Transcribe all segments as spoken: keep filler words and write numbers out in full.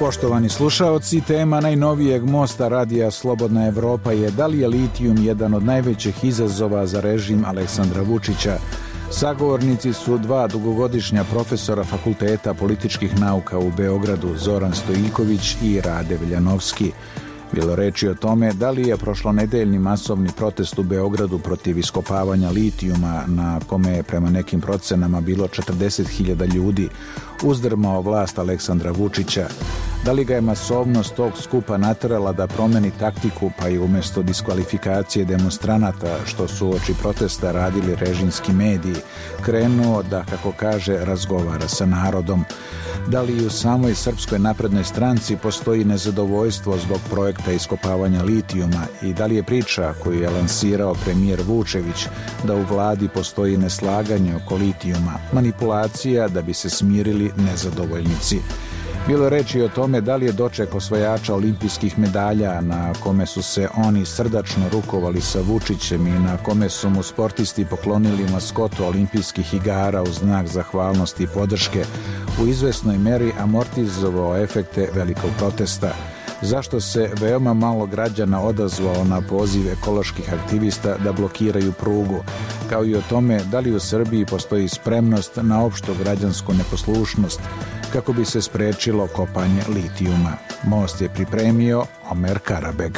Poštovani slušaoci, tema najnovijeg mosta radija Slobodna Evropa je da li je litijum jedan od najvećih izazova za režim Aleksandra Vučića. Sagovornici su dva dugogodišnja profesora Fakulteta političkih nauka u Beogradu, Zoran Stojiljković i Rade Veljanovski. Bilo reči o tome da li je prošlonedeljni masovni protest u Beogradu protiv iskopavanja litijuma, na kome je prema nekim procenama bilo četrdeset hiljada ljudi, uzdrmao vlast Aleksandra Vučića. Da li ga je masovnost tog skupa naterala da promeni taktiku, pa i umjesto diskvalifikacije demonstranata, što su uoči protesta radili režimski mediji, krenuo da, kako kaže, razgovara sa narodom. Da li i u samoj Srpskoj naprednoj stranci postoji nezadovoljstvo zbog projekta iskopavanja litijuma i da li je priča koju je lansirao premijer Vučević da u vladi postoji neslaganje oko litijuma, manipulacija da bi se smirili nezadovoljnici. Bilo je reči o tome da li je doček osvajača olimpijskih medalja na kome su se oni srdačno rukovali sa Vučićem i na kome su mu sportisti poklonili maskotu olimpijskih igara u znak zahvalnosti i podrške, u izvesnoj meri amortizovao efekte velikog protesta. Zašto se veoma malo građana odazvalo na poziv ekoloških aktivista da blokiraju prugu, kao i o tome da li u Srbiji postoji spremnost na opštu građansku neposlušnost kako bi se sprečilo kopanje litijuma. Most je pripremio Omer Karabeg.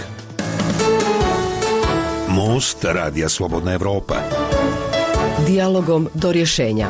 Most radija Slobodna Evropa. Dijalogom do rješenja.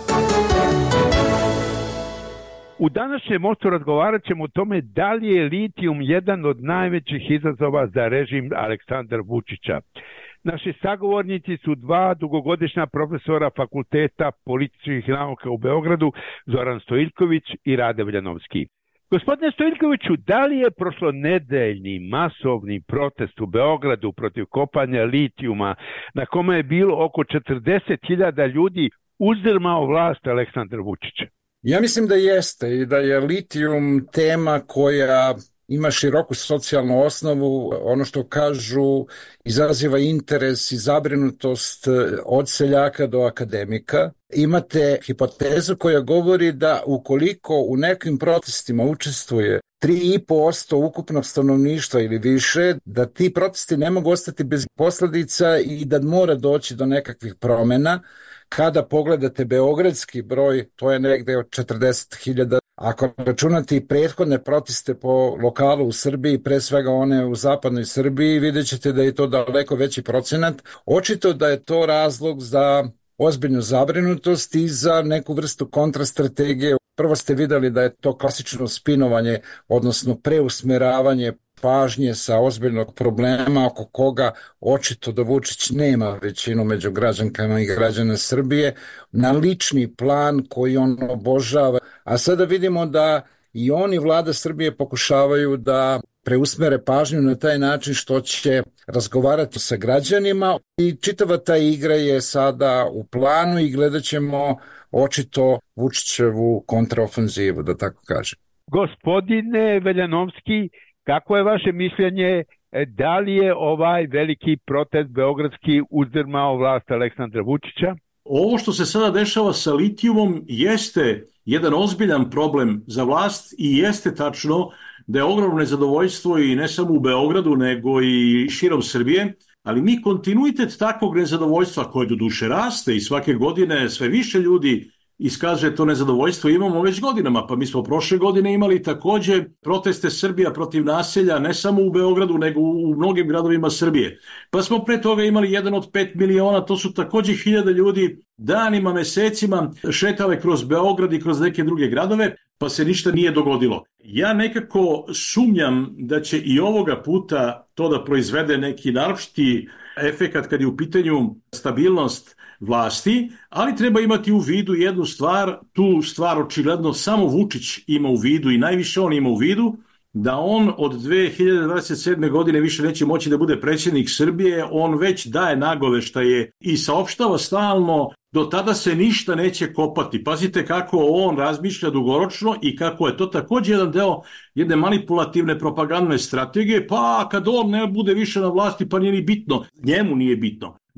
U današnjem mostu razgovarat ćemo o tome da li je litijum jedan od najvećih izazova za režim Aleksandra Vučića. Naši sagovornici su dva dugogodišnja profesora Fakulteta političkih nauka u Beogradu, Zoran Stojiljković i Rade Veljanovski. Gospodine Stojiljkoviću, da li je prošlonedeljni masovni protest u Beogradu protiv kopanja litijuma, na kome je bilo oko četrdeset hiljada ljudi, uzdrmao vlast Aleksandra Vučića? Ja mislim da jeste i da je litijum tema koja ima široku socijalnu osnovu, ono što kažu izaziva interes i zabrinutost od seljaka do akademika. Imate hipotezu koja govori da ukoliko u nekim protestima učestvuje tri i po posto ukupnog stanovništva ili više, da ti protesti ne mogu ostati bez posljedica i da mora doći do nekakvih promjena. Kada pogledate beogradski broj, to je negde od četrdeset hiljada. Ako računate i prethodne proteste po lokalu u Srbiji, pre svega one u zapadnoj Srbiji, vidjet ćete da je to daleko veći procenat. Očito da je to razlog za ozbiljnu zabrinutost i za neku vrstu kontrastrategije. Prvo ste vidjeli da je to klasično spinovanje, odnosno preusmeravanje pažnje sa ozbiljnog problema oko koga očito da Vučić nema većinu među građankama i građana Srbije, na lični plan koji on obožava. A sada vidimo da i oni, vlada Srbije, pokušavaju da preusmere pažnju na taj način što će razgovarati sa građanima i čitava ta igra je sada u planu i gledat ćemo očito Vučićevu kontraofenzivu, da tako kažem. Gospodine Veljanovski, kako je vaše mišljenje, da li je ovaj veliki protest beogradski uzdrmao vlast Aleksandra Vučića? Ovo što se sada dešava sa litijumom jeste jedan ozbiljan problem za vlast i jeste tačno da je ogromno nezadovoljstvo i ne samo u Beogradu nego i širom Srbije, ali mi kontinuitet takvog nezadovoljstva koje do duše raste i svake godine sve više ljudi iskazuje to nezadovoljstvo, imamo već godinama, pa mi smo prošle godine imali takođe proteste Srbija protiv naselja, ne samo u Beogradu, nego u mnogim gradovima Srbije. Pa smo pre toga imali jedan od pet miliona, to su takođe hiljade ljudi danima, mesecima šetale kroz Beograd i kroz neke druge gradove, pa se ništa nije dogodilo. Ja nekako sumnjam da će i ovoga puta to da proizvede neki naročiti efekat kad je u pitanju stabilnost vlasti, ali treba imati u vidu jednu stvar, tu stvar očigledno samo Vučić ima u vidu i najviše on ima u vidu, da on od dve hiljade dvadeset sedme. godine više neće moći da bude predsjednik Srbije, on već daje nagoveštaje i saopštava stalno, do tada se ništa neće kopati. Pazite kako on razmišlja dugoročno i kako je to također jedan deo jedne manipulativne propagandne strategije, pa kad on ne bude više na vlasti pa nije ni bitno, njemu nije bitno.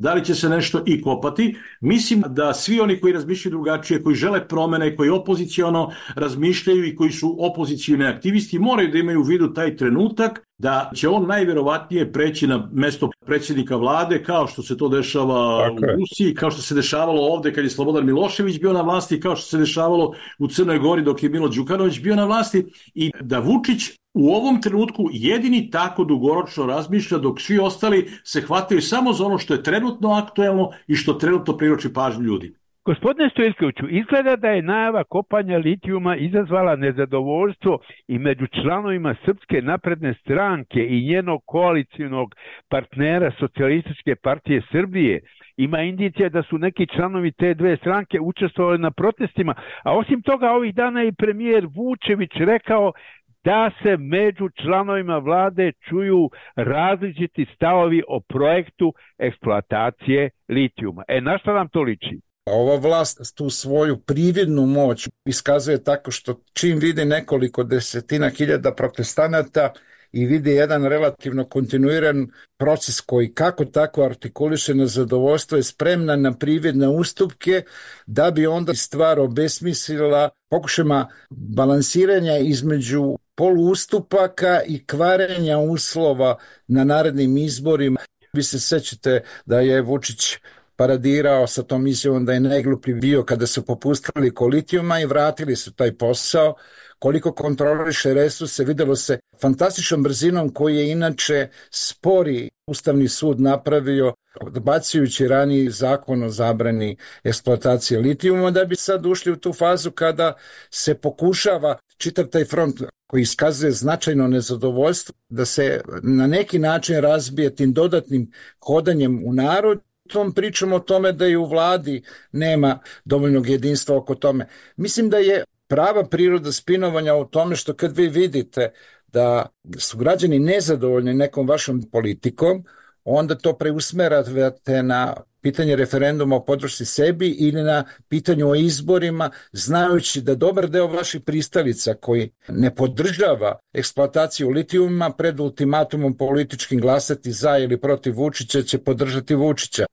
da li će se nešto i kopati. Mislim da svi oni koji razmišljaju drugačije, koji žele promene, koji opoziciono razmišljaju i koji su opozicioni aktivisti, moraju da imaju u vidu taj trenutak da će on najverovatnije preći na mesto predsjednika vlade, kao što se to dešava Tako u Rusiji, kao što se dešavalo ovde kad je Slobodan Milošević bio na vlasti, kao što se dešavalo u Crnoj Gori dok je Milo Đukanović bio na vlasti, i da Vučić u ovom trenutku jedini tako dugoročno razmišlja, dok svi ostali se hvataju samo za ono što je trenutno aktuelno i što trenutno privlači pažnju ljudi. Gospodine Stojiljkoviću, izgleda da je najava kopanja litijuma izazvala nezadovoljstvo i među članovima Srpske napredne stranke i njenog koalicionog partnera Socijalističke partije Srbije. Ima indicija da su neki članovi te dve stranke učestvovali na protestima, a osim toga ovih dana i premijer Vučević rekao da se među članovima vlade čuju različiti stavovi o projektu eksploatacije litijuma. E, na šta nam to liči? Ova vlast tu svoju prividnu moć iskazuje tako što čim vidi nekoliko desetina hiljada protestanata i vidi jedan relativno kontinuiran proces koji kako tako artikuliše nezadovoljstvo, je spremna na prividne ustupke da bi onda stvar obesmislila pokušajima balansiranja između poluustupaka i kvarenja uslova na narednim izborima. Vi se sećate da je Vučić paradirao sa tom izjavom da je najgluplji bio kada su popustili oko litijuma i vratili su taj posao. Koliko kontroliše resurse, videlo se fantastičnom brzinom koji je inače spori Ustavni sud napravio, odbacujući raniji zakon o zabrani eksploatacije litijuma, da bi sad ušli u tu fazu kada se pokušava čitav taj front koji iskazuje značajno nezadovoljstvo da se na neki način razbije tim dodatnim hodanjem u narod. Tom pričamo o tome da i u vladi nema dovoljnog jedinstva oko tome. Mislim da je prava priroda spinovanja u tome što kad vi vidite da su građani nezadovoljni nekom vašom politikom, onda to preusmerate na pitanje referenduma o podršci sebi ili na pitanju o izborima, znajući da dobar deo vaših pristalica koji ne podržava eksploataciju litijuma pred ultimatumom političkim glasati za ili protiv Vučića će podržati Vučića.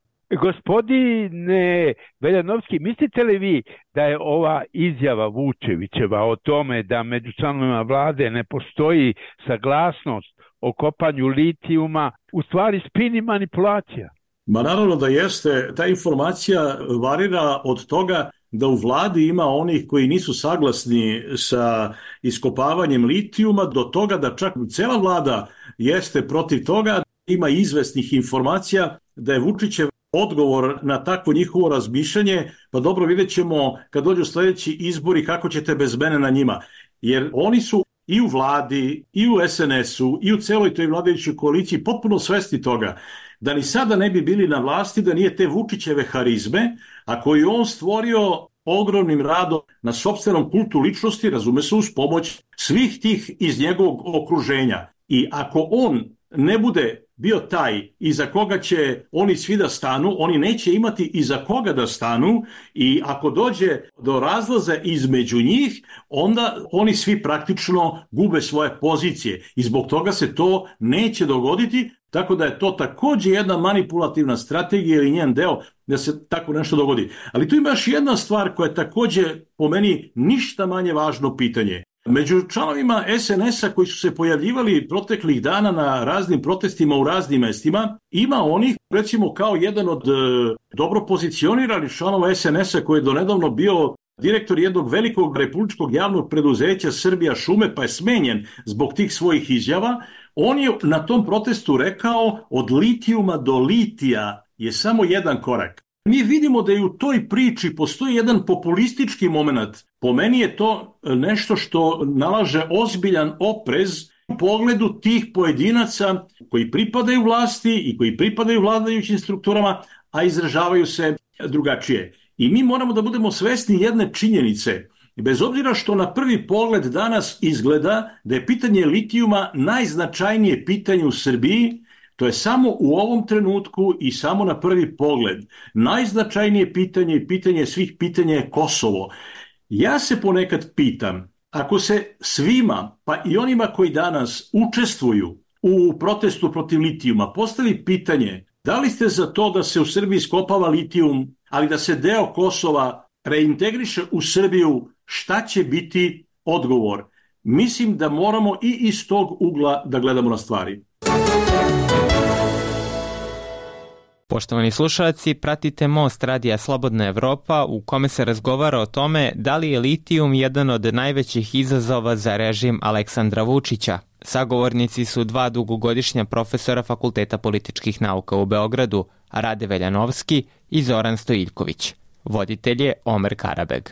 Gospodine Veljanovski, mislite li vi da je ova izjava Vučevićeva o tome da među članovima vlade ne postoji saglasnost o kopanju litijuma u stvari spin i manipulacija? Ma naravno da jeste. Ta informacija varira od toga da u vladi ima onih koji nisu saglasni sa iskopavanjem litijuma do toga da čak cela vlada jeste protiv toga. Ima izvesnih informacija da je Vučićev odgovor na takvo njihovo razmišljanje, pa dobro, vidjet ćemo kad dođu sljedeći izbori kako ćete bez mene na njima. Jer oni su i u vladi, i u es en esu, i u celoj toj vladajućoj koaliciji potpuno svesni toga da ni sada ne bi bili na vlasti da nije te Vučićeve harizme, a koju on stvorio ogromnim radom na sopstvenom kultu ličnosti, razume se, uz pomoć svih tih iz njegovog okruženja. I ako on ne bude bio taj iza koga će oni svi da stanu, oni neće imati iza koga da stanu, i ako dođe do razlaza između njih, onda oni svi praktično gube svoje pozicije i zbog toga se to neće dogoditi, tako da je to takođe jedna manipulativna strategija ili njen deo da se tako nešto dogodi. Ali tu ima još jedna stvar koja je takođe po meni ništa manje važno pitanje. Među članovima es en esa koji su se pojavljivali proteklih dana na raznim protestima u raznim mestima, ima onih, recimo kao jedan od e, dobro pozicioniranih članova es en esa koji je donedavno bio direktor jednog velikog republičkog javnog preduzeća Srbija šume, pa je smenjen zbog tih svojih izjava. On je na tom protestu rekao od litijuma do litija je samo jedan korak. Mi vidimo da i u toj priči postoji jedan populistički moment. Po meni je to nešto što nalaže ozbiljan oprez u pogledu tih pojedinaca koji pripadaju vlasti i koji pripadaju vladajućim strukturama, a izražavaju se drugačije. I mi moramo da budemo svesni jedne činjenice. Bez obzira što na prvi pogled danas izgleda da je pitanje litijuma najznačajnije pitanje u Srbiji, to je samo u ovom trenutku i samo na prvi pogled. Najznačajnije pitanje i pitanje svih pitanja je Kosovo. Ja se ponekad pitam, ako se svima, pa i onima koji danas učestvuju u protestu protiv litijuma, postavi pitanje Da li ste za to da se u Srbiji iskopava litijum, ali da se deo Kosova reintegriše u Srbiju? Šta će biti odgovor? Mislim da moramo i iz tog ugla da gledamo na stvari. Poštovani slušalci, pratite Most Radija Slobodna Evropa u kome se razgovara o tome da li je litijum jedan od najvećih izazova za režim Aleksandra Vučića. Sagovornici su dva dugogodišnja profesora Fakulteta političkih nauka u Beogradu, Rade Veljanovski i Zoran Stojiljković. Voditelj je Omer Karabeg.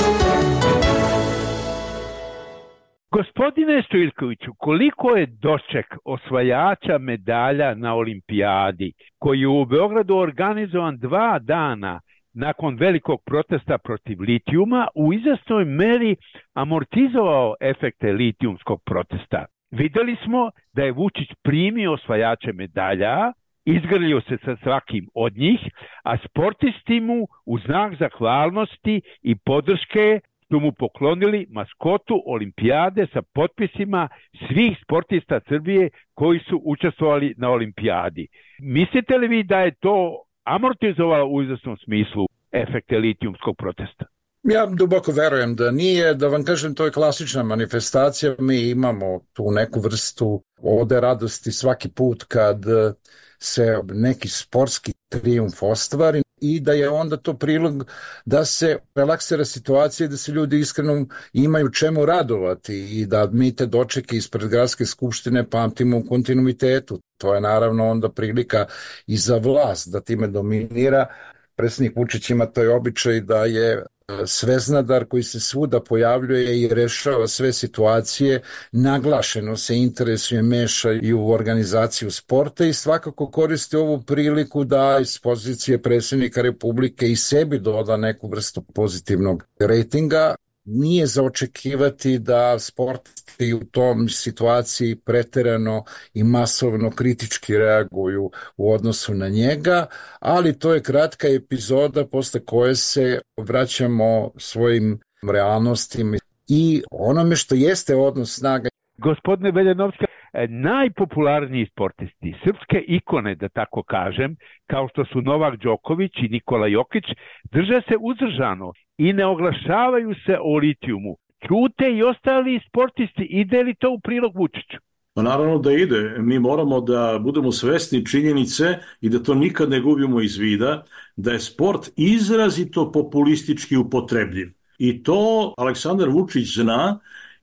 Gospodine Stojiljkoviću, koliko je doček osvajača medalja na olimpijadi, koji je u Beogradu organizovan dva dana nakon velikog protesta protiv litijuma, u izvesnoj meri amortizovao efekte litijumskog protesta. Videli smo da je Vučić primio osvajače medalja, izgrlio se sa svakim od njih, a sportisti mu u znak zahvalnosti i podrške su mu poklonili maskotu olimpijade sa potpisima svih sportista Srbije koji su učestvovali na olimpijadi. Mislite li vi da je to amortizovalo u izvesnom smislu efekte litijumskog protesta? Ja duboko verujem da nije, da vam kažem, to je klasična manifestacija. Mi imamo tu neku vrstu ode radosti svaki put kad se neki sportski trijumf ostvari i da je onda to prilog da se relaksira situacija i da se ljudi iskreno imaju čemu radovati i da mi te dočeke ispred gradske skupštine pamtimo u kontinuitetu. To je naravno onda prilika i za vlast da time dominira. Predsjednik Vučić ima taj običaj da je sveznadar koji se svuda pojavljuje i rešava sve situacije, naglašeno se interesuje, meša i u organizaciju sporta i svakako koristi ovu priliku da iz pozicije predsjednika Republike i sebi doda neku vrstu pozitivnog rejtinga. Nije za očekivati da sportisti u tom situaciji preterano i masovno kritički reaguju u odnosu na njega, ali to je kratka epizoda posle koje se vraćamo svojim realnostima i onome što jeste odnos snaga. Gospodine Veljanovski, najpopularniji sportisti, srpske ikone, da tako kažem, kao što su Novak Đoković i Nikola Jokić, drže se uzdržano i ne oglašavaju se o litijumu. Ćute i ostali sportisti. Ide li to u prilog Vučiću? Pa naravno da ide. Mi moramo da budemo svesni činjenice i da to nikad ne gubimo iz vida, da je sport izrazito populistički upotrebljiv. I to Aleksandar Vučić zna.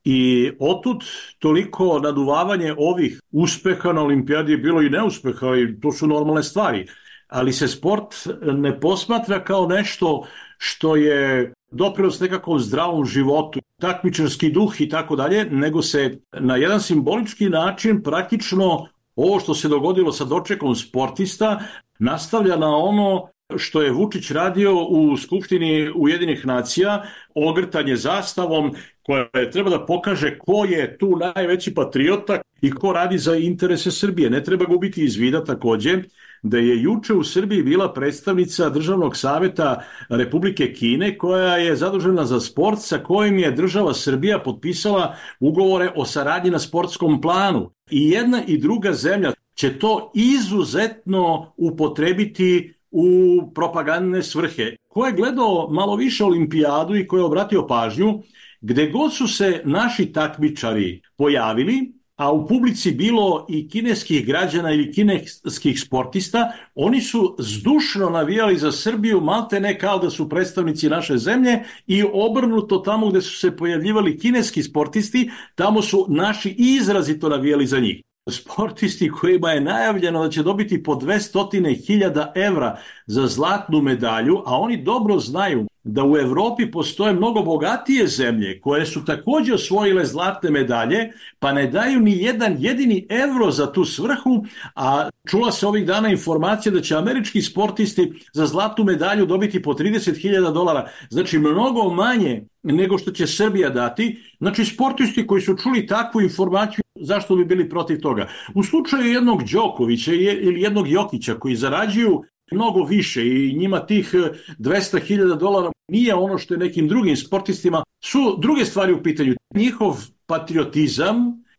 I otud toliko naduvavanje ovih uspeha na olimpijadi je bilo i neuspeha i to su normalne stvari. Ali se sport ne posmatra kao nešto što je doprinos nekakvom zdravom životu, takmičarski duh i tako dalje, nego se na jedan simbolički način praktično ovo što se dogodilo sa dočekom sportista nastavlja na ono što je Vučić radio u Skupštini Ujedinjenih nacija, ogrtanje zastavom koja treba da pokaže ko je tu najveći patriota i ko radi za interese Srbije. Ne treba gubiti iz vida takođe da je juče u Srbiji bila predstavnica Državnog saveta Republike Kine koja je zadužena za sport sa kojim je država Srbija potpisala ugovore o saradnji na sportskom planu. I jedna i druga zemlja će to izuzetno upotrebiti u propagandne svrhe. Ko je gledao malo više olimpijadu i ko je obratio pažnju, gde god su se naši takmičari pojavili, a u publici bilo i kineskih građana ili kineskih sportista, oni su zdušno navijali za Srbiju, malte ne kao da su predstavnici naše zemlje i obrnuto tamo gde su se pojavljivali kineski sportisti, tamo su naši izrazito navijali za njih. Sportisti kojima je najavljeno da će dobiti po dvesta hiljada evra za zlatnu medalju, a oni dobro znaju da u Evropi postoje mnogo bogatije zemlje koje su također osvojile zlatne medalje, pa ne daju ni jedan jedini evro za tu svrhu, a čula se ovih dana informacija da će američki sportisti za zlatnu medalju dobiti po trideset hiljada dolara, znači mnogo manje nego što će Srbija dati. Znači sportisti koji su čuli takvu informaciju, zašto bi bili protiv toga? U slučaju jednog Đokovića ili jednog Jokića koji zarađuju mnogo više i njima tih dvesta hiljada dolara nije ono što je nekim drugim sportistima, su druge stvari u pitanju. Njihov patriotizam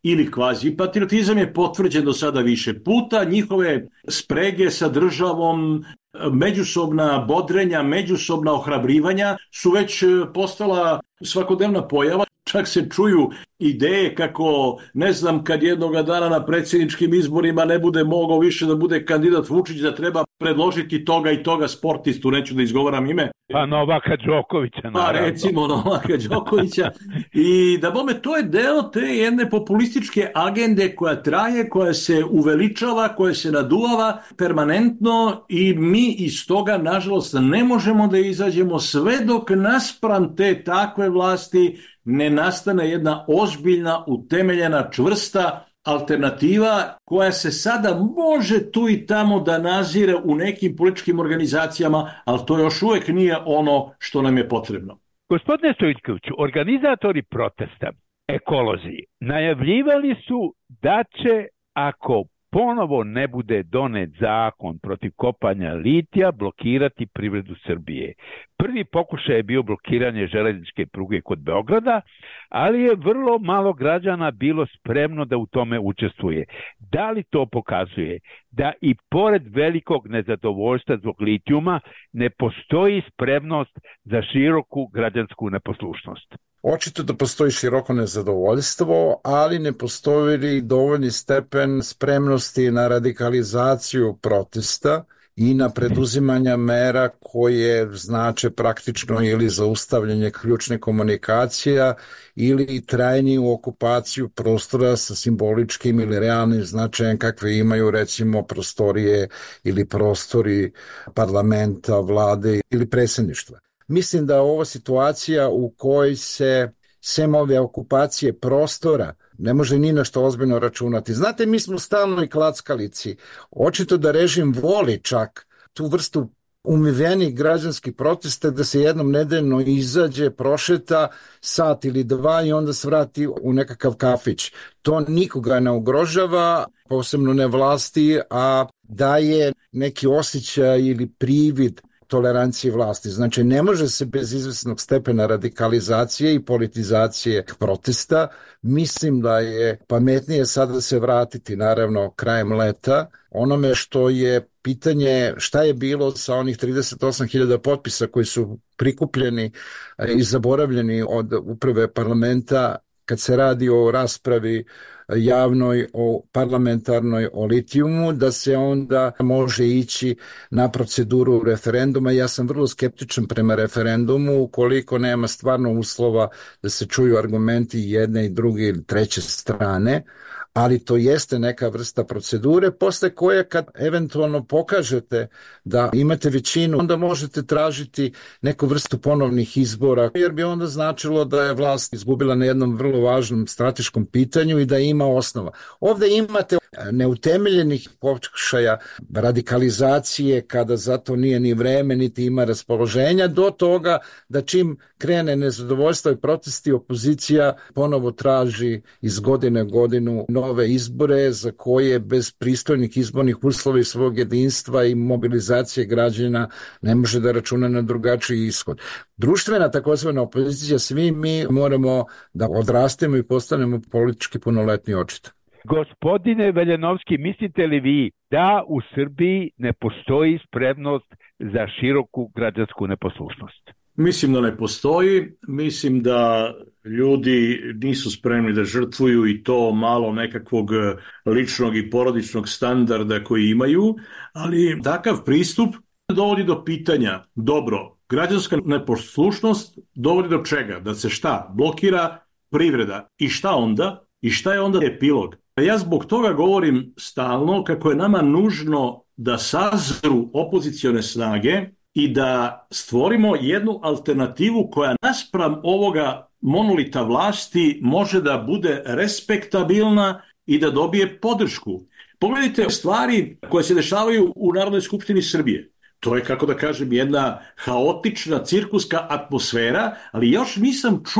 ili kvazi patriotizam je potvrđen do sada više puta, njihove sprege sa državom, međusobna bodrenja, međusobna ohrabrivanja su već postala svakodnevna pojava. Čak se čuju ideje kako, ne znam, kad jednoga dana na predsjedničkim izborima ne bude mogao više da bude kandidat Vučić, da treba predložiti toga i toga sportistu, neću da izgovaram ime. Pa Novaka Đokovića, naravno. Pa recimo Novaka Đokovića. I da bome, to je deo te jedne populističke agende koja traje, koja se uveličava, koja se naduvava permanentno i mi iz toga, nažalost, ne možemo da izađemo sve dok naspram te takve vlasti ne nastane jedna ozbiljna, utemeljena, čvrsta alternativa koja se sada može tu i tamo da nazire u nekim političkim organizacijama, ali to još uvijek nije ono što nam je potrebno. Gospodine Stojiljkoviću, organizatori protesta, ekolozi, najavljivali su da će, ako ponovo ne bude donet zakon protiv kopanja litija, blokirati privredu Srbije. Prvi pokušaj je bio blokiranje železničke pruge kod Beograda, ali je vrlo malo građana bilo spremno da u tome učestvuje. Da li to pokazuje da i pored velikog nezadovoljstva zbog litijuma ne postoji spremnost za široku građansku neposlušnost? Očito da postoji široko nezadovoljstvo, ali ne postoji dovoljni stepen spremnosti na radikalizaciju protesta i na preduzimanja mera koje znače praktično ili zaustavljanje ključne komunikacija ili trajniju okupaciju prostora sa simboličkim ili realnim značajem kakve imaju recimo prostorije ili prostori parlamenta, vlade ili predsjedništva. Mislim da ova situacija u kojoj se sem ove okupacije prostora ne može ni na što ozbiljno računati. Znate, mi smo stalno i klackalici. Očito da režim voli čak tu vrstu umivenih građanskih protesta da se jednom nedeljno izađe, prošeta sat ili dva i onda se vrati u nekakav kafić. To nikoga ne ugrožava, posebno ne vlasti, a daje neki osjećaj ili privid tolerancije vlasti. Znači, ne može se bez izvesnog stepena radikalizacije i politizacije protesta. Mislim da je pametnije sada se vratiti, naravno, krajem leta, onome što je pitanje šta je bilo sa onih trideset osam hiljada potpisa koji su prikupljeni i zaboravljeni od uprave parlamenta kad se radi o raspravi javnoj, o parlamentarnoj, o litijumu, da se onda može ići na proceduru referenduma. Ja sam vrlo skeptičan prema referendumu ukoliko nema stvarno uslova da se čuju argumenti jedne i druge ili treće strane, ali to jeste neka vrsta procedure posle koje kad eventualno pokažete da imate većinu, onda možete tražiti neku vrstu ponovnih izbora, jer bi onda značilo da je vlast izgubila na jednom vrlo važnom strateškom pitanju i da ima osnova. Ovde imate neutemeljenih pokušaja radikalizacije kada za to nije ni vreme, niti ima raspoloženja, do toga da čim krene nezadovoljstvo i protesti, opozicija ponovo traži iz godine u godinu nove izbore za koje bez pristojnih izbornih uslova i svog jedinstva i mobilizacije građana ne može da računa na drugačiji ishod. Društvena takozvana opozicija, svi mi moramo da odrastemo i postanemo politički punoletni očito. Gospodine Veljanovski, mislite li vi da u Srbiji ne postoji spremnost za široku građansku neposlušnost? Mislim da ne postoji, mislim da ljudi nisu spremni da žrtvuju i to malo nekakvog ličnog i porodičnog standarda koji imaju, ali takav pristup dovodi do pitanja, dobro, građanska neposlušnost dovodi do čega? Da se šta? Blokira privreda. I šta onda? I šta je onda epilog? Ja zbog toga govorim stalno kako je nama nužno da sazru opozicione snage i da stvorimo jednu alternativu koja naspram ovoga monolita vlasti može da bude respektabilna i da dobije podršku. Pogledajte stvari koje se dešavaju u Narodnoj skupštini Srbije. To je, kako da kažem, jedna haotična cirkuska atmosfera, ali još nisam čuo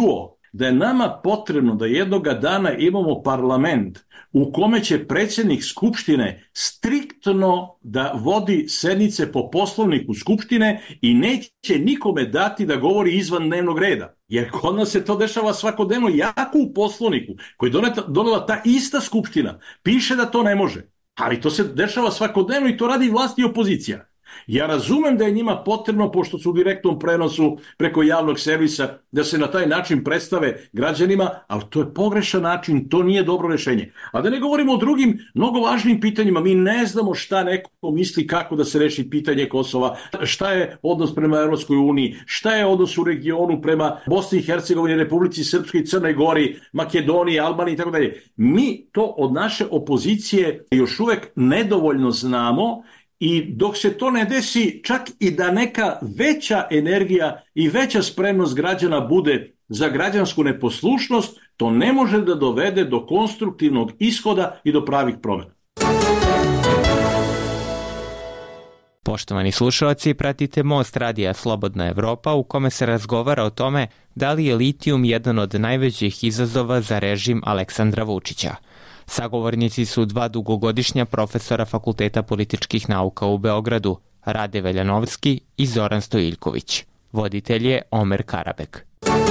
da je nama potrebno da jednoga dana imamo parlament u kome će predsjednik Skupštine striktno da vodi sednice po poslovniku Skupštine i neće nikome dati da govori izvan dnevnog reda. Jer kod nas se to dešava svakodnevno, jako u poslovniku koji je donela ta ista Skupština. Piše da to ne može, ali to se dešava svakodnevno i to radi vlast i opozicija. Ja razumem da je njima potrebno, pošto su u direktnom prenosu preko javnog servisa, da se na taj način predstave građanima, ali to je pogrešan način, to nije dobro rešenje. A da ne govorimo o drugim mnogo važnim pitanjima, mi ne znamo šta neko misli kako da se reši pitanje Kosova, šta je odnos prema Evropskoj uniji, šta je odnos u regionu prema Bosni i Hercegovini, Republici Srpskoj, Crnoj Gori, Makedoniji, Albaniji i tako dalje. Mi to od naše opozicije još uvek nedovoljno znamo. I dok se to ne desi, čak i da neka veća energija i veća spremnost građana bude za građansku neposlušnost, to ne može da dovede do konstruktivnog ishoda i do pravih promjena. Poštovani slušalci, pratite Most radija Slobodna Evropa u kome se razgovara o tome da li je litijum jedan od najvećih izazova za režim Aleksandra Vučića. Sagovornici su dva dugogodišnja profesora Fakulteta političkih nauka u Beogradu, Rade Veljanovski i Zoran Stojiljković. Voditelj je Omer Karabek.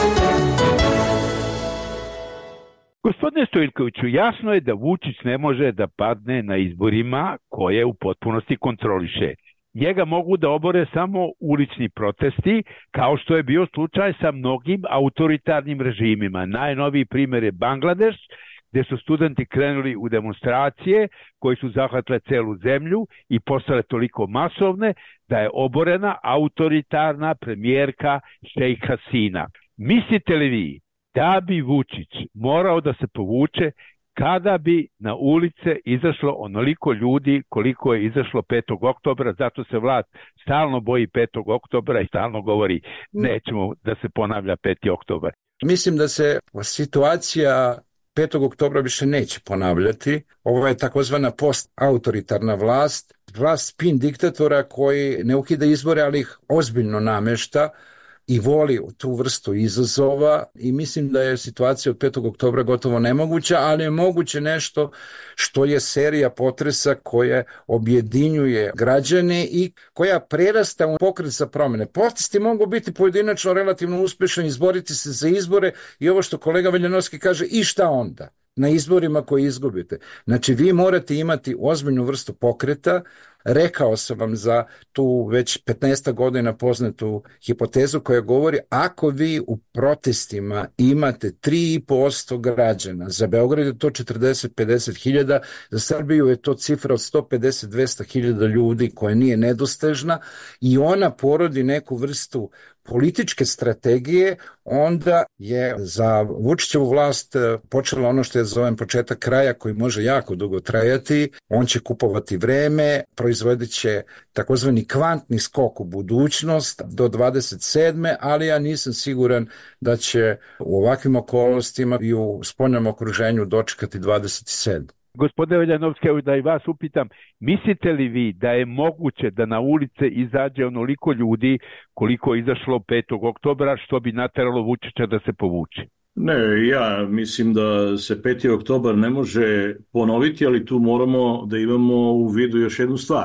Gospodine Stojiljkoviću, jasno je da Vučić ne može da padne na izborima koje u potpunosti kontroliše. Njega mogu da obore samo ulični protesti, kao što je bio slučaj sa mnogim autoritarnim režimima. Najnoviji primjer je Bangladeš, gdje su studenti krenuli u demonstracije koje su zahvatile celu zemlju i postale toliko masovne da je oborena autoritarna premijerka Šejh Hasina. Mislite li vi da bi Vučić morao da se povuče kada bi na ulice izašlo onoliko ljudi koliko je izašlo petog oktobra, zato se vlast stalno boji petog oktobra i stalno govori nećemo da se ponavlja peti oktobar. Mislim da se situacija petog oktobra više neće ponavljati. Ovo je takozvana post-autoritarna vlast, vlast spin diktatora koji ne ukida izbore, ali ih ozbiljno namešta i voli tu vrstu izazova i mislim da je situacija od petog oktobra gotovo nemoguća, ali je moguće nešto što je serija potresa koja objedinjuje građane i koja prerasta u pokret za promjene. Protesti mogu biti pojedinačno relativno uspješni, izboriti se za izbore i ovo što kolega Veljanovski kaže, i šta onda? Na izborima koje izgubite. Znači vi morate imati ozbiljnu vrstu pokreta. Rekao sam vam za tu već petnaest godina poznatu hipotezu koja govori ako vi u protestima imate tri i po posto građana, za Beograd je to četrdeset do pedeset hiljada, za Srbiju je to cifra od sto pedeset do dvesta hiljada ljudi koja nije nedostižna i ona porodi neku vrstu političke strategije, onda je za Vučićevu vlast počelo ono što je zovem početak kraja koji može jako dugo trajati. On će kupovati vreme, proizvodit će takozvani kvantni skok u budućnost do dvadeset sedme ali ja nisam siguran da će u ovakvim okolnostima i u spoljnom okruženju dočekati dvadeset sedme. Gospodine Veljanovski, da i vas upitam, mislite li vi da je moguće da na ulice izađe onoliko ljudi koliko je izašlo petog oktobra, što bi nateralo Vučića da se povuče? Ne, ja mislim da se peti oktobar ne može ponoviti, ali tu moramo da imamo u vidu još jednu stvar.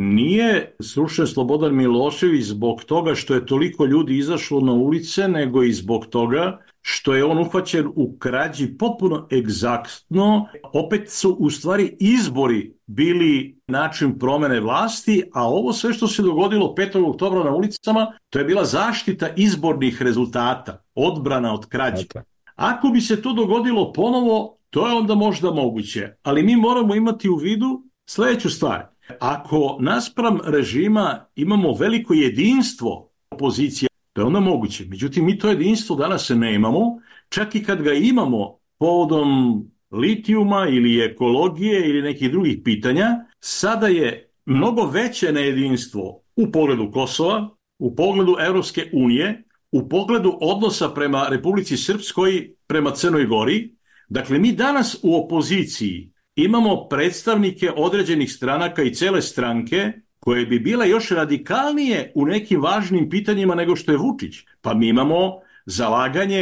Nije srušen Slobodan Milošević zbog toga što je toliko ljudi izašlo na ulice, nego i zbog toga što je on uhvaćen u krađi potpuno egzaktno. Opet su u stvari izbori bili način promene vlasti, a ovo sve što se dogodilo petog oktobra na ulicama, to je bila zaštita izbornih rezultata, odbrana od krađe. Ako bi se to dogodilo ponovo, to je onda možda moguće, ali mi moramo imati u vidu sljedeću stvar. Ako naspram režima imamo veliko jedinstvo opozicije, to je onda moguće. Međutim, mi to jedinstvo danas ne imamo, čak i kad ga imamo povodom litijuma ili ekologije ili nekih drugih pitanja, sada je mnogo veće nejedinstvo u pogledu Kosova, u pogledu Evropske unije, u pogledu odnosa prema Republici Srpskoj, prema Crnoj Gori. Dakle, mi danas u opoziciji imamo predstavnike određenih stranaka i cele stranke koje bi bile još radikalnije u nekim važnim pitanjima nego što je Vučić. Pa mi imamo zalaganje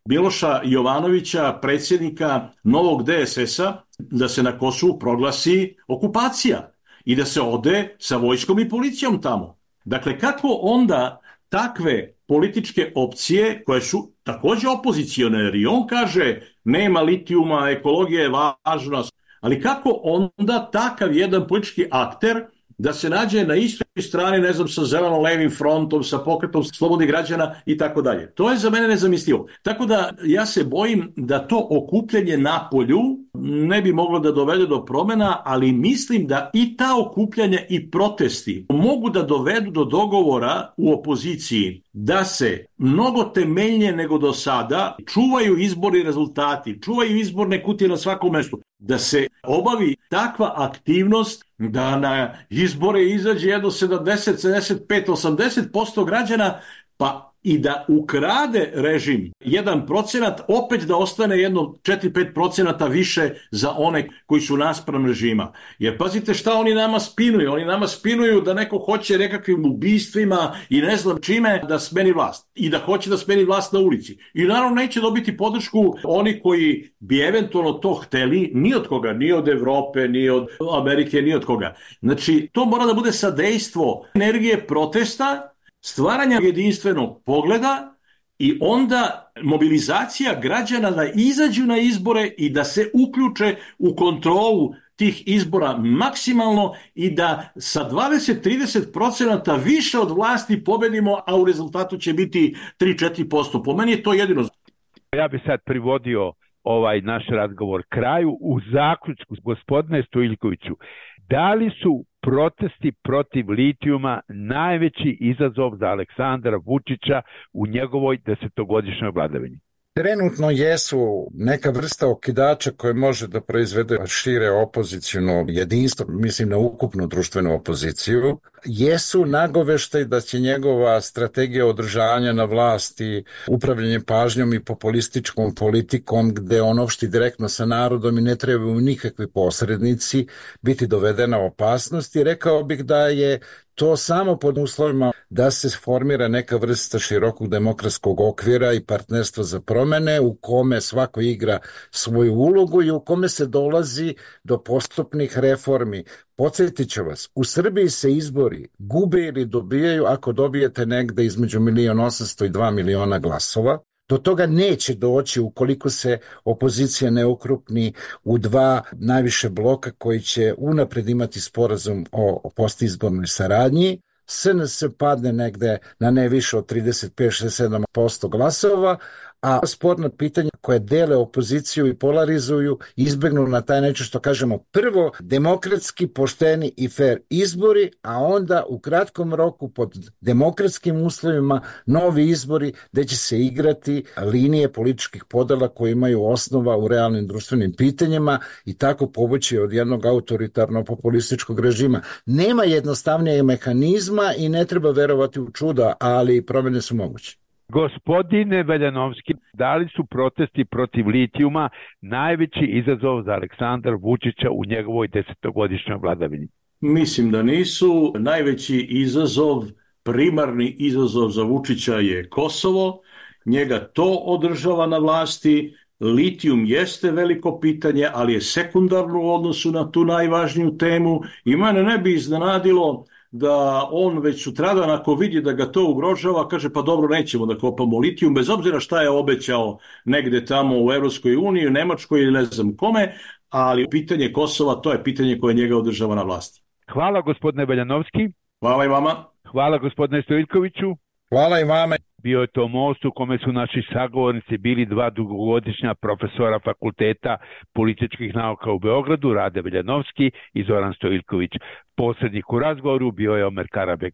Miloša Jovanovića, predsjednika novog de es es-a, da se na Kosovu proglasi okupacija i da se ode sa vojskom i policijom tamo. Dakle, kako onda takve političke opcije koje su također opozicione, jer i on kaže nema litijuma, ekologija je važna, ali kako onda takav jedan politički akter da se nađe na istoj strani, ne znam, sa zeleno-levim frontom, sa pokretom slobodnih građana i tako dalje. To je za mene nezamislivo. Tako da ja se bojim da to okupljanje na polju ne bi moglo da dovede do promjena, ali mislim da i ta okupljanja i protesti mogu da dovedu do dogovora u opoziciji da se mnogo temeljnije nego do sada čuvaju izborni rezultati, čuvaju izborne kutije na svakom mjestu, da se obavi takva aktivnost da na izbore izađe jedno sedamdeset, sedamdeset pet, osamdeset posto građana, pa i da ukrade režim jedan procenat, opet da ostane jedno četiri do pet procenata više za one koji su naspram režima. Jer pazite šta oni nama spinuju. Oni nama spinuju da neko hoće nekakvim ubistvima i ne znam čime da smeni vlast. I da hoće da smeni vlast na ulici. I naravno neće dobiti podršku oni koji bi eventualno to hteli, ni od koga, ni od Evrope, ni od Amerike, ni od koga. Znači, to mora da bude sadejstvo energije protesta, stvaranja jedinstvenog pogleda i onda mobilizacija građana da izađu na izbore i da se uključe u kontrolu tih izbora maksimalno i da sa dvadeset do trideset procenata više od vlasti pobedimo, a u rezultatu će biti tri do četiri posto. Po meni je to jedino. Ja bi sad privodio ovaj naš razgovor kraju u zaključku, gospodine Stojiljkoviću. Da li su protesti protiv litijuma najveći izazov za Aleksandra Vučića u njegovoj desetogodišnjoj vladavini? Trenutno jesu neka vrsta okidača koje može da proizvede šire opoziciono jedinstvo, mislim na ukupnu društvenu opoziciju. Jesu nagoveštaj da će njegova strategija održanja na vlasti, upravljanje pažnjom i populističkom politikom, gde on opšti direktno sa narodom i ne trebaju nikakvi posrednici, biti dovedena u opasnost. I rekao bih da je to samo pod uslovima da se formira neka vrsta širokog demokratskog okvira i partnerstva za promene u kome svako igra svoju ulogu i u kome se dolazi do postupnih reformi. Podsjetit ću vas, u Srbiji se izbori gube ili dobijaju ako dobijete negde između milion osamsto i dva miliona glasova. Do toga neće doći ukoliko se opozicija ne okrupni u dva najviše bloka koji će unapred imati sporazum o, o postizbornoj saradnji. S N S padne negde na ne više od trideset pet do trideset sedam posto glasova, a sporna pitanja koje dele opoziciju i polarizuju izbegnu na taj način što kažemo prvo demokratski, pošteni i fair izbori, a onda u kratkom roku pod demokratskim uslovima novi izbori gde će se igrati linije političkih podela koje imaju osnova u realnim društvenim pitanjima i tako povući od jednog autoritarno-populističkog režima. Nema jednostavnijeg mehanizma i ne treba verovati u čuda, ali promjene su moguće. Gospodine Veljanovski, da li su protesti protiv litijuma najveći izazov za Aleksandra Vučića u njegovoj desetogodišnjoj vladavini? Mislim da nisu. Najveći izazov, primarni izazov za Vučića je Kosovo. Njega to održava na vlasti. Litijum jeste veliko pitanje, ali je sekundarno u odnosu na tu najvažniju temu. I mene ne bi iznenadilo da on već sutradan ako vidi da ga to ugrožava, kaže pa dobro, nećemo da kopamo litijum, bez obzira šta je obećao negde tamo u Evropskoj uniji, u Nemačkoj ili ne znam kome, ali pitanje Kosova, to je pitanje koje njega održava na vlasti. Hvala gospodine Veljanovski. Hvala i vama. Hvala gospodine Stojiljkoviću. Hvala i vama. Bio je to most u kome su naši sagovornici bili dva dugogodišnja profesora Fakulteta političkih nauka u Beogradu, Rade Veljanovski i Zoran Stojiljković. Posrednik u razgovoru bio je Omer Karabek.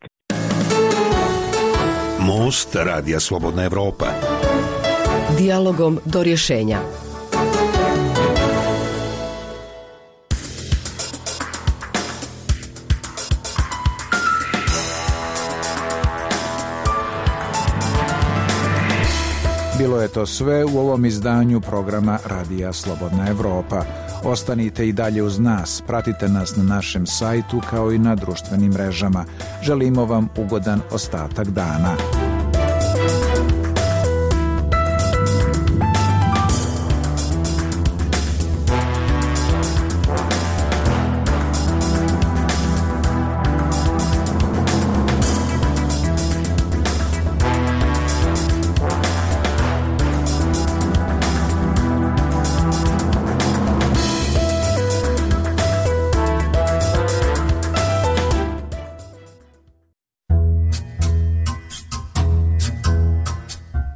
Most Radija Slobodna Evropa. Dijalogom do rješenja. Bilo je to sve u ovom izdanju programa Radija Slobodna Evropa. Ostanite i dalje uz nas, pratite nas na našem sajtu kao i na društvenim mrežama. Želimo vam ugodan ostatak dana.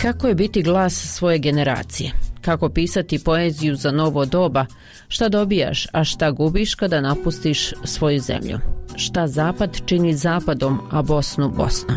Kako je biti glas svoje generacije? Kako pisati poeziju za novo doba? Šta dobijaš, a šta gubiš kada napustiš svoju zemlju? Šta zapad čini zapadom, a Bosnu Bosnom?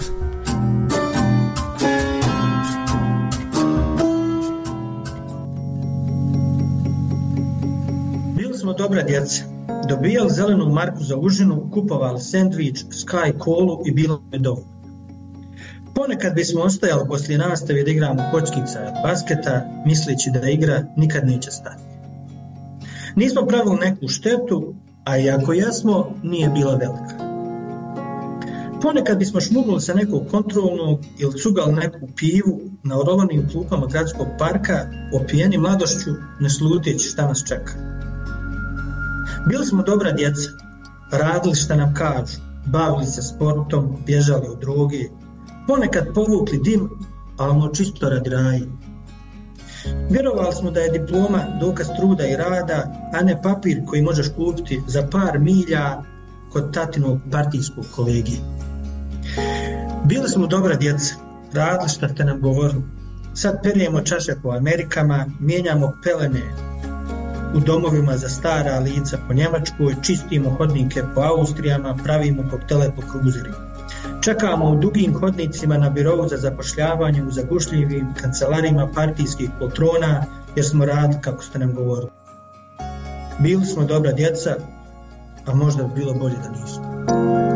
Bili smo dobra djeca. Dobijali zelenu marku za užinu, kupovali sendvič, Sky kolu i bilo je dovoljno. Ponekad bismo ostajali poslije nastave da igramo kockica od basketa, misleći da igra nikad neće stati. Nismo pravili neku štetu, a i ako jesmo, nije bila velika. Ponekad bismo šmugli sa nekog kontrolnog ili cugali neku pivu na orovanim klupama gradskog parka, opijeni mladošću, ne sluteći šta nas čeka. Bili smo dobra djeca, radili šta nam kažu, bavili se sportom, bježali od droge, ponekad povukli dim, ali ono čisto radi raji. Vjerovali smo da je diploma dokaz truda i rada, a ne papir koji možeš kupiti za par milja kod tatinog partijskog kolegi. Bili smo dobra djeca, radili šta ste nam govorili. Sad perujemo čaše po Amerikama, mijenjamo pelene u domovima za stara lica po Njemačkoj, čistimo hodnike po Austrijama, pravimo koktele po kruzerima. Čekamo u dugim hodnicima na birovu za zapošljavanje u zagušljivim kancelarima partijskih poltrona jer smo radili kako ste nam govorili. Bili smo dobra djeca, a možda bi bilo bolje da nismo.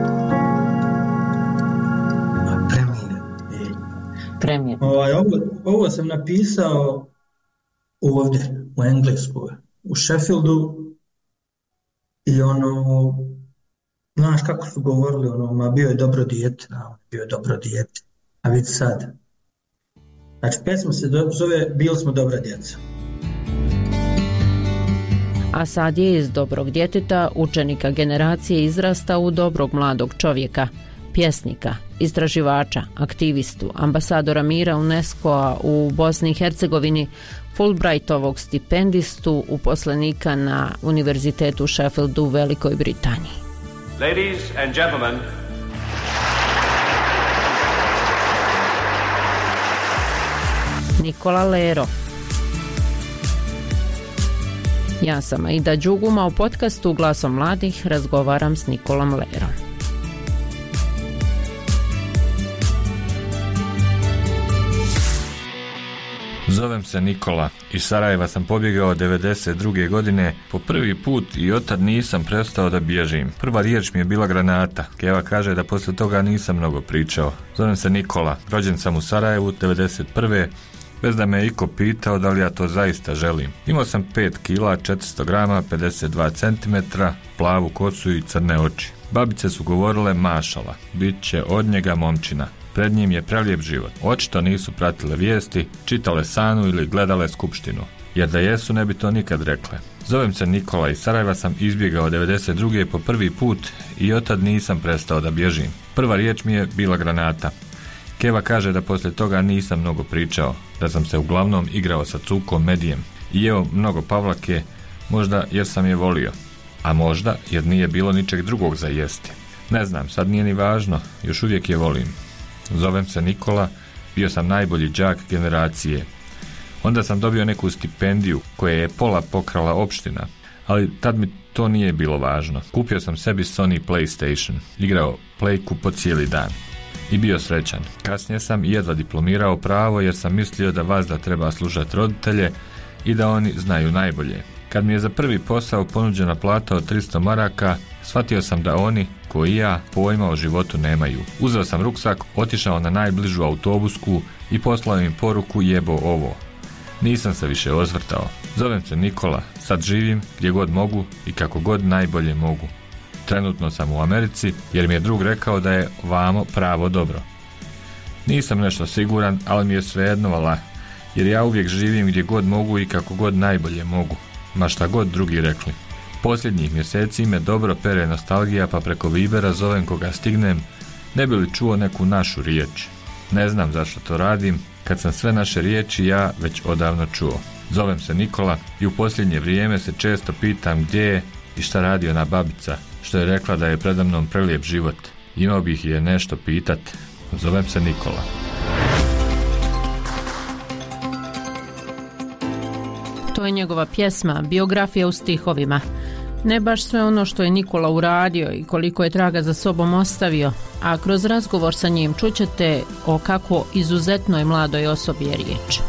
Premijer. Premijer. Ovaj, ovo, ovo sam napisao ovdje u Engleskoj, u Sheffieldu i ono... Znaš kako su govorili, ono, ma bio je dobro dijete, no, bio je dobro dijete, a vidi sad. Znači, pesma se zove Bili smo dobra djeca. A sad je iz dobrog djeteta, učenika generacije izrasta u dobrog mladog čovjeka, pjesnika, istraživača, aktivistu, ambasadora mira UNESCO-a u Bosni i Hercegovini, Fulbrightovog stipendistu, uposlenika na Univerzitetu u Sheffieldu u Velikoj Britaniji. Ladies and gentlemen, Nikola Lero. Ja sam Aida Đuguma, u podcastu Glasom mladih razgovaram s Nikolom Lerom. Zovem se Nikola. Iz Sarajeva sam pobjegao devedeset druge godine po prvi put i otad nisam prestao da bježim. Prva riječ mi je bila granata. Keva kaže da poslije toga nisam mnogo pričao. Zovem se Nikola. Rođen sam u Sarajevu devedeset prve bez da me iko pitao da li ja to zaista želim. Imao sam pet kila, četiristo grama, pedeset dva centimetra, plavu kosu i crne oči. Babice su govorile mašala, bit će od njega momčina. Pred njim je prelijep život. Očito nisu pratile vijesti, čitale Sanu ili gledale skupštinu. Jer da jesu ne bi to nikad rekle. Zovem se Nikola. Iz Sarajeva sam izbjegao devedeset druge po prvi put i otad nisam prestao da bježim. Prva riječ mi je bila granata. Keva kaže da poslije toga nisam mnogo pričao, da sam se uglavnom igrao sa cukom medijem i jeo mnogo pavlake, možda jer sam je volio, a možda jer nije bilo ničeg drugog za jesti. Ne znam, sad nije ni važno, još uvijek je volim. Zovem se Nikola, bio sam najbolji đak generacije. Onda sam dobio neku stipendiju koje je pola pokrala opština, ali tad mi to nije bilo važno. Kupio sam sebi Sony PlayStation, igrao playku po cijeli dan i bio srećan. Kasnije sam jedva diplomirao pravo jer sam mislio da vazda treba slušati roditelje i da oni znaju najbolje. Kad mi je za prvi posao ponuđena plata od tristo maraka, shvatio sam da oni, koji ja, pojma o životu nemaju. Uzeo sam ruksak, otišao na najbližu autobusku i poslao im poruku jebo ovo. Nisam se više ozvrtao. Zovem se Nikola, sad živim gdje god mogu i kako god najbolje mogu. Trenutno sam u Americi jer mi je drug rekao da je vamo pravo dobro. Nisam nešto siguran, ali mi je svejedno vala, jer ja uvijek živim gdje god mogu i kako god najbolje mogu, ma šta god drugi rekli. Posljednjih mjeseci me dobro pere nostalgija, pa preko Vibera zovem koga stignem, ne bi li čuo neku našu riječ. Ne znam zašto to radim, kad sam sve naše riječi ja već odavno čuo. Zovem se Nikola i u posljednje vrijeme se često pitam gdje je i šta radi ona babica, što je rekla da je predamnom prelijep život. Imao bih je nešto pitat. Zovem se Nikola. To je njegova pjesma, biografija u stihovima. Ne baš sve ono što je Nikola uradio i koliko je traga za sobom ostavio, a kroz razgovor sa njim čućete o kako izuzetnoj mladoj osobi je riječ.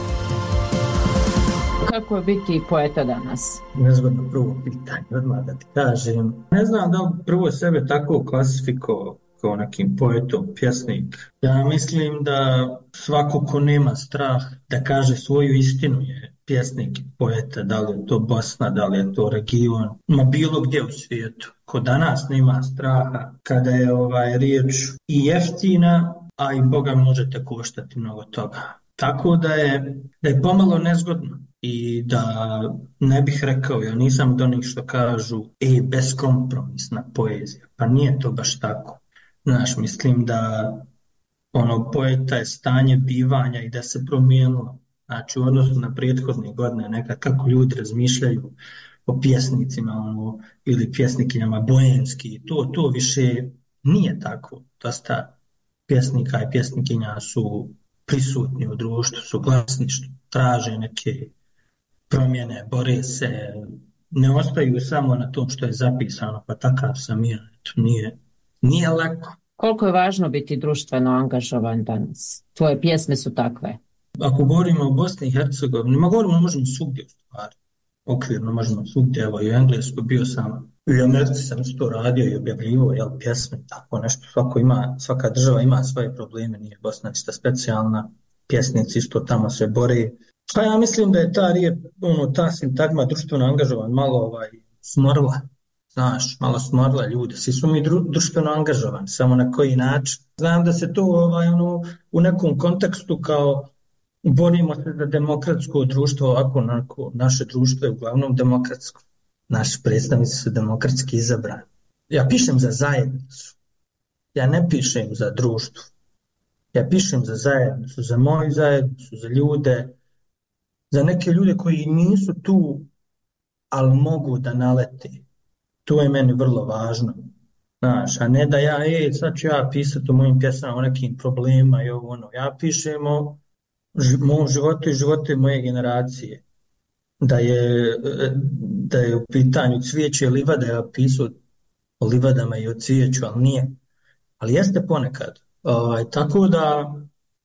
Kako je biti poeta danas? Nezgodno prvo pitanje, odmah da ti kažem. Ne znam da li prvo sebe tako klasifikovao kao nekim poetom, pjesnik. Ja mislim da svako ko nema strah da kaže svoju istinu je pjesnik i poeta, da li je to Bosna, da li je to region, ma bilo gdje u svijetu. Ko danas nema straha kada je ovaj riječ i jeftina, a i Boga možete koštati mnogo toga. Tako da je, da je pomalo nezgodno i da ne bih rekao, ja nisam do njih što kažu e, beskompromisna poezija, pa nije to baš tako. Znaš, mislim da ono poeta je stanje bivanja i da se promijenilo. Znači, u odnosu na prethodne godine, nekad kako ljudi razmišljaju o pjesnicima ono, ili pjesnikinjama boemski, to, to više nije tako. Dosta pjesnika i pjesnikinja su prisutni u društvu, su glasni, što traže neke promjene, bore se, ne ostaju samo na tom što je zapisano, pa takav sam ja, to nije, nije lako. Koliko je važno biti društveno angažovan danas? Tvoje pjesme su takve. Ako govorimo o Bosni i Hercegovini, ma govorimo možemo svugdje u stvari. Okvirno možemo svugdje, evo i u Engleskoj bio sam, i u Americi sam to radio i objavljivo, jel, pjesme, tako nešto. Svako ima, svaka država ima svoje probleme, nije Bosna ništa specijalna, pjesnici isto tamo se bore. Pa ja mislim da je ta riječ, ono, ta sintagma društveno angažovan malo ovaj, smorila. Znaš, malo smorila ljude, svi su mi dru, društveno angažovani, samo na koji način. Znam da se to ovaj, ono, u nekom kontekstu kao borimo se za demokratsko društvo, ovako onako, naše društvo je uglavnom demokratsko. Naši predstavnici su demokratski izabrani. Ja pišem za zajednicu, ja ne pišem za društvo. Ja pišem za zajednicu, za moju zajednicu, za ljude, za neke ljude koji nisu tu, ali mogu da nalete. To je meni vrlo važno. Znaš, a ne da ja, ej, sad ću ja pisati u mojim pjesama o nekim problema i ovo ono. Ja pišem o mom životu i životu moje generacije. Da je, da je u pitanju cvijeće livada, ja pisao o livadama i o cvijeću, ali nije. Ali jeste ponekad. Ovaj, tako da,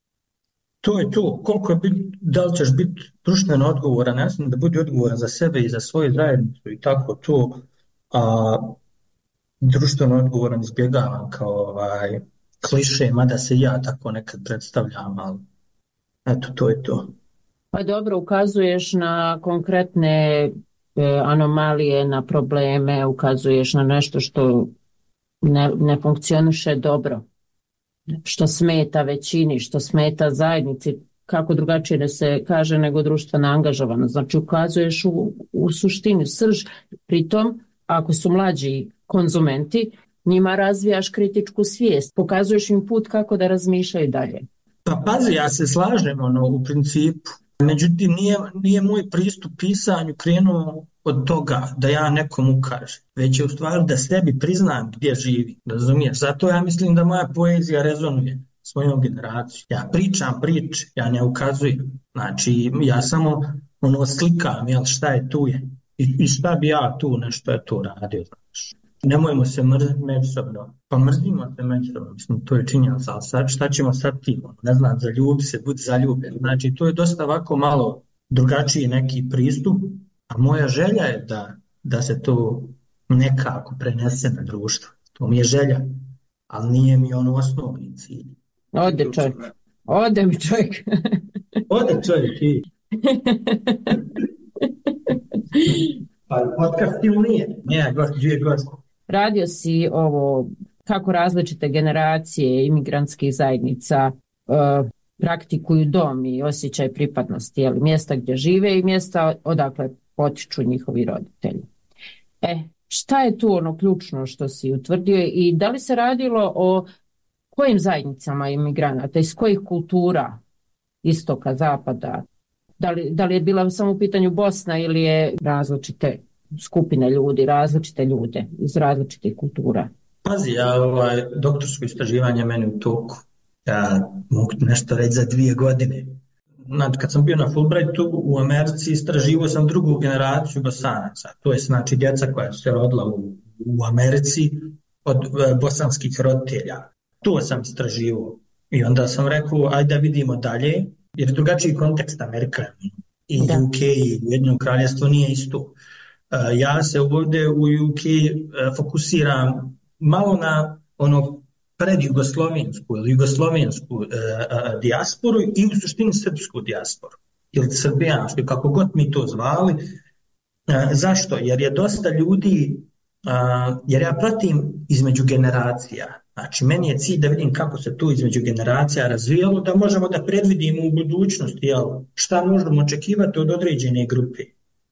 to je to. Koliko je bit, da li ćeš biti društveno odgovoran, ja sam da budi odgovoran za sebe i za svoju zajednicu i tako to. A društveno odgovoran izbjegavam kao ovaj, kliše, mada se ja tako nekad predstavljam, ali eto, to je to. Pa dobro, ukazuješ na konkretne e, anomalije, na probleme, ukazuješ na nešto što ne, ne funkcioniše dobro, što smeta većini, što smeta zajednici, kako drugačije da se kaže nego društveno angažovano. Znači ukazuješ u, u suštini srž, pritom ako su mlađi konzumenti, njima razvijaš kritičku svijest, pokazuješ im put kako da razmišljaju dalje. Pa pazi, ja se slažem ono, u principu. Međutim, nije, nije moj pristup pisanju krenuo od toga da ja nekom ukažem, već je u stvari da sebi priznam gdje živi, razumiješ? Zato ja mislim da moja poezija rezonuje svojom generacijom. Ja pričam priče, ja ne ukazujem. Znači, ja samo ono, slikam, jel, šta je tu je. I, i šta bi ja tu nešto je to radio, znaš. Nemojmo se mrziti međusobno. Pa mrzimo se međusobno, mislim, to je činjenica, ali sad šta ćemo sad tim? Ne znam, zaljubi se, budi zaljubljen. Znači, to je dosta ovako malo drugačiji neki pristup, a moja želja je da, da se to nekako prenese na društvo. To mi je želja, ali nije mi ono osnovni cilj. Ode čovjek, ode mi čovjek. Ode čovjek i... Pa podcast ili nije? Nije, gost, dvije gosti. Radio si ovo, kako različite generacije imigrantskih zajednica uh, praktikuju dom i osjećaj pripadnosti, jeli, mjesta gdje žive i mjesta odakle potiču njihovi roditelji. E, šta je tu ono ključno što si utvrdio i da li se radilo o kojim zajednicama imigranata, iz kojih kultura, istoka, zapada? Da li, da li je bila samo u pitanju Bosna ili je različite skupine ljudi, različite ljude iz različitih kultura? Pazi, ja ovaj, doktorsko istraživanje meni u toku. Ja mogu nešto reći za dvije godine. znači kad sam bio na Fulbrightu u Americi, istraživao sam drugu generaciju Bosanaca. To je znači djeca koja su se rodila u, u Americi od e, bosanskih roditelja. To sam istraživao. I onda sam rekao, ajde da vidimo dalje, jer je drugačiji kontekst Amerika i da. U K i Ujedinjeno kraljevstvo nije isto. E, ja se ovdje u U K e, fokusiram malo na ono predjugoslovensku ili jugoslovensku e, a, dijasporu i u suštini srpsku dijasporu ili srbijansku, kako god mi to zvali. E, zašto? Jer je dosta ljudi, a, jer ja pratim između generacija. Znači, meni je cilj da vidim kako se to između generacija razvijalo, da možemo da predvidimo u budućnosti jel, šta možemo očekivati od određene grupe.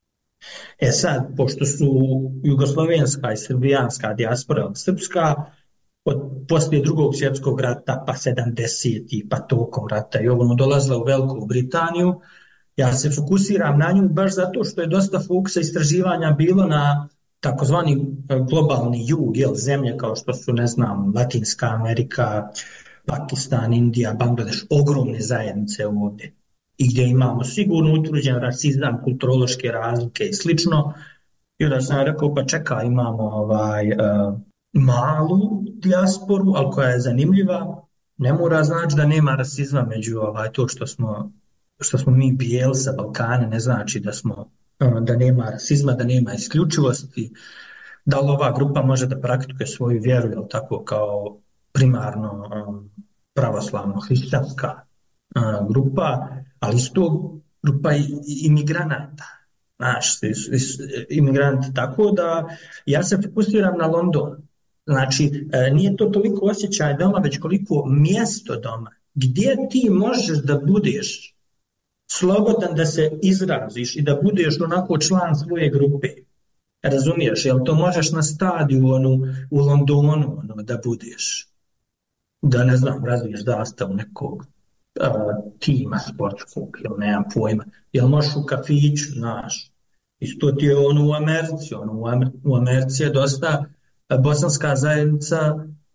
E sad, pošto su jugoslovenska i srbijanska dijaspora, srpska, od poslije drugog svjetskog rata, pa sedamdesetih, pa tokom rata i ovo dolazila u Veliku Britaniju, ja se fokusiram na nju baš zato što je dosta fokusa istraživanja bilo na takozvani globalni jug, jel, zemlje kao što su, ne znam, Latinska Amerika, Pakistan, Indija, Bangladeš, ogromne zajednice ovdje. I gdje imamo sigurno utvrđen rasizam, kulturološke razlike i slično. I onda sam rekao, pa čeka, imamo ovaj, uh, malu dijasporu, ali koja je zanimljiva. Ne mora znači da nema rasizma među ovaj, to što smo, što smo mi bijeli sa Balkana, ne znači da smo da nema rasizma, da nema isključivosti, da li ova grupa može da praktikuje svoju vjeru, jel tako, kao primarno um, pravoslavno hrišćanska uh, grupa, ali isto grupa imigranata, znaš, imigranti, tako da ja se fokusiram na London. Znači, nije to toliko osjećaj doma, već koliko mjesto doma, gdje ti možeš da budeš slobodan da se izraziš i da budeš onako član svoje grupe. Razumiješ, jel to možeš na stadionu u Londonu ono, da budeš, da ne znam, razviješ zastavu nekog uh, tima sportskog, jel nemam pojma, jel možeš u kafiću, znaš, isto ti je ono u Americi, ono u, Amer- u Americi je dosta uh, bosanska zajednica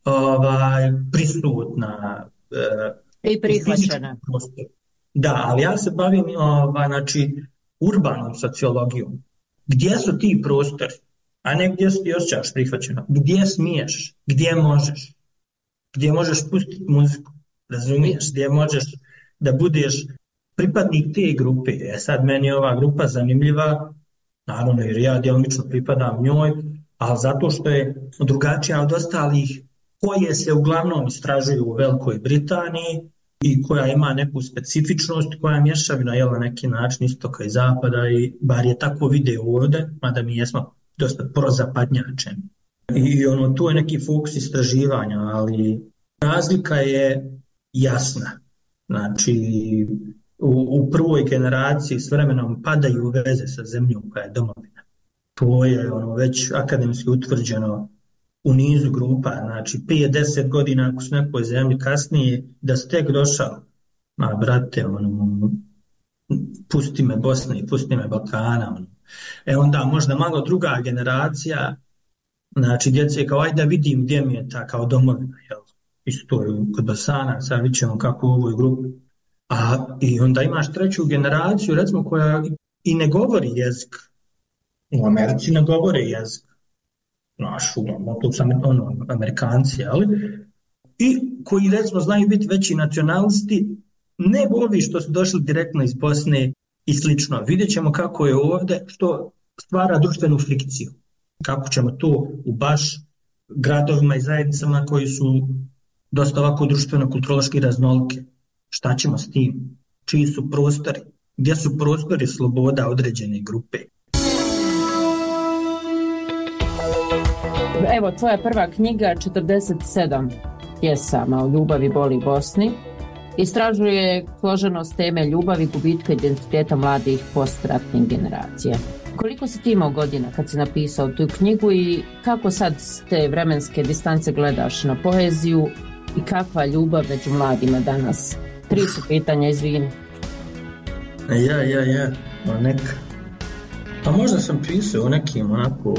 ovaj, prisutna uh, i prihvaćena. Da, ali ja se bavim ovaj, znači, urbanom sociologijom. Gdje su ti prostori, a ne gdje se ti osjećaš prihvaćeno? Gdje smiješ? Gdje možeš? Gdje možeš pustiti muziku? Razumiješ? Gdje možeš da budeš pripadnik te grupe? E sad, meni je ova grupa zanimljiva, naravno jer ja djelomično pripadam njoj, ali zato što je drugačija od ostalih koje se uglavnom istražuju u Velikoj Britaniji i koja ima neku specifičnost, koja je mješavina jel, na neki način istoka i zapada, i bar je tako video ovdje, mada mi jesmo dosta prozapadnjačeni. I ono, tu je neki fokus istraživanja, ali razlika je jasna. Znači, u, u prvoj generaciji s vremenom padaju veze sa zemljom koja je domovina. To je ono, već akademski utvrđeno u nizu grupa, znači pet do deset godina ako su nekoj zemlji kasnije, da ste tek došao, ma brate, ono, pusti me Bosne, pusti me Balkana. Ono. E onda možda malo druga generacija, znači djece kao ajde da vidim gdje mi je ta kao domovina, jel? Isto je kod Bosanaca, vidit ćemo kako u ovoj grupi. A i onda imaš treću generaciju, recimo, koja i ne govori jezik. U Americi ne govore jezik. Naš, ono, to su ono, Amerikanci, ali, i koji, recimo, znaju biti veći nacionalisti, ne ovi što su došli direktno iz Bosne i slično. Vidjet ćemo kako je ovdje, što stvara društvenu frikciju. Kako ćemo to u baš gradovima i zajednicama koji su dosta ovako društveno-kulturološki raznolike. Šta ćemo s tim? Čiji su prostori? Gdje su prostori sloboda određene grupe? Evo, tvoja prva knjiga, četrdeset sedam pjesama o ljubavi, boli Bosni, istražuje složenost teme ljubavi, gubitka identiteta mladih postratnih generacija. Koliko si ti imao godina kad si napisao tu knjigu i kako sad s te vremenske distance gledaš na poeziju i kakva ljubav među mladima danas? Tri su pitanja, izvini. Ja, ja, ja, o neka. Pa možda sam pisao o nekim onako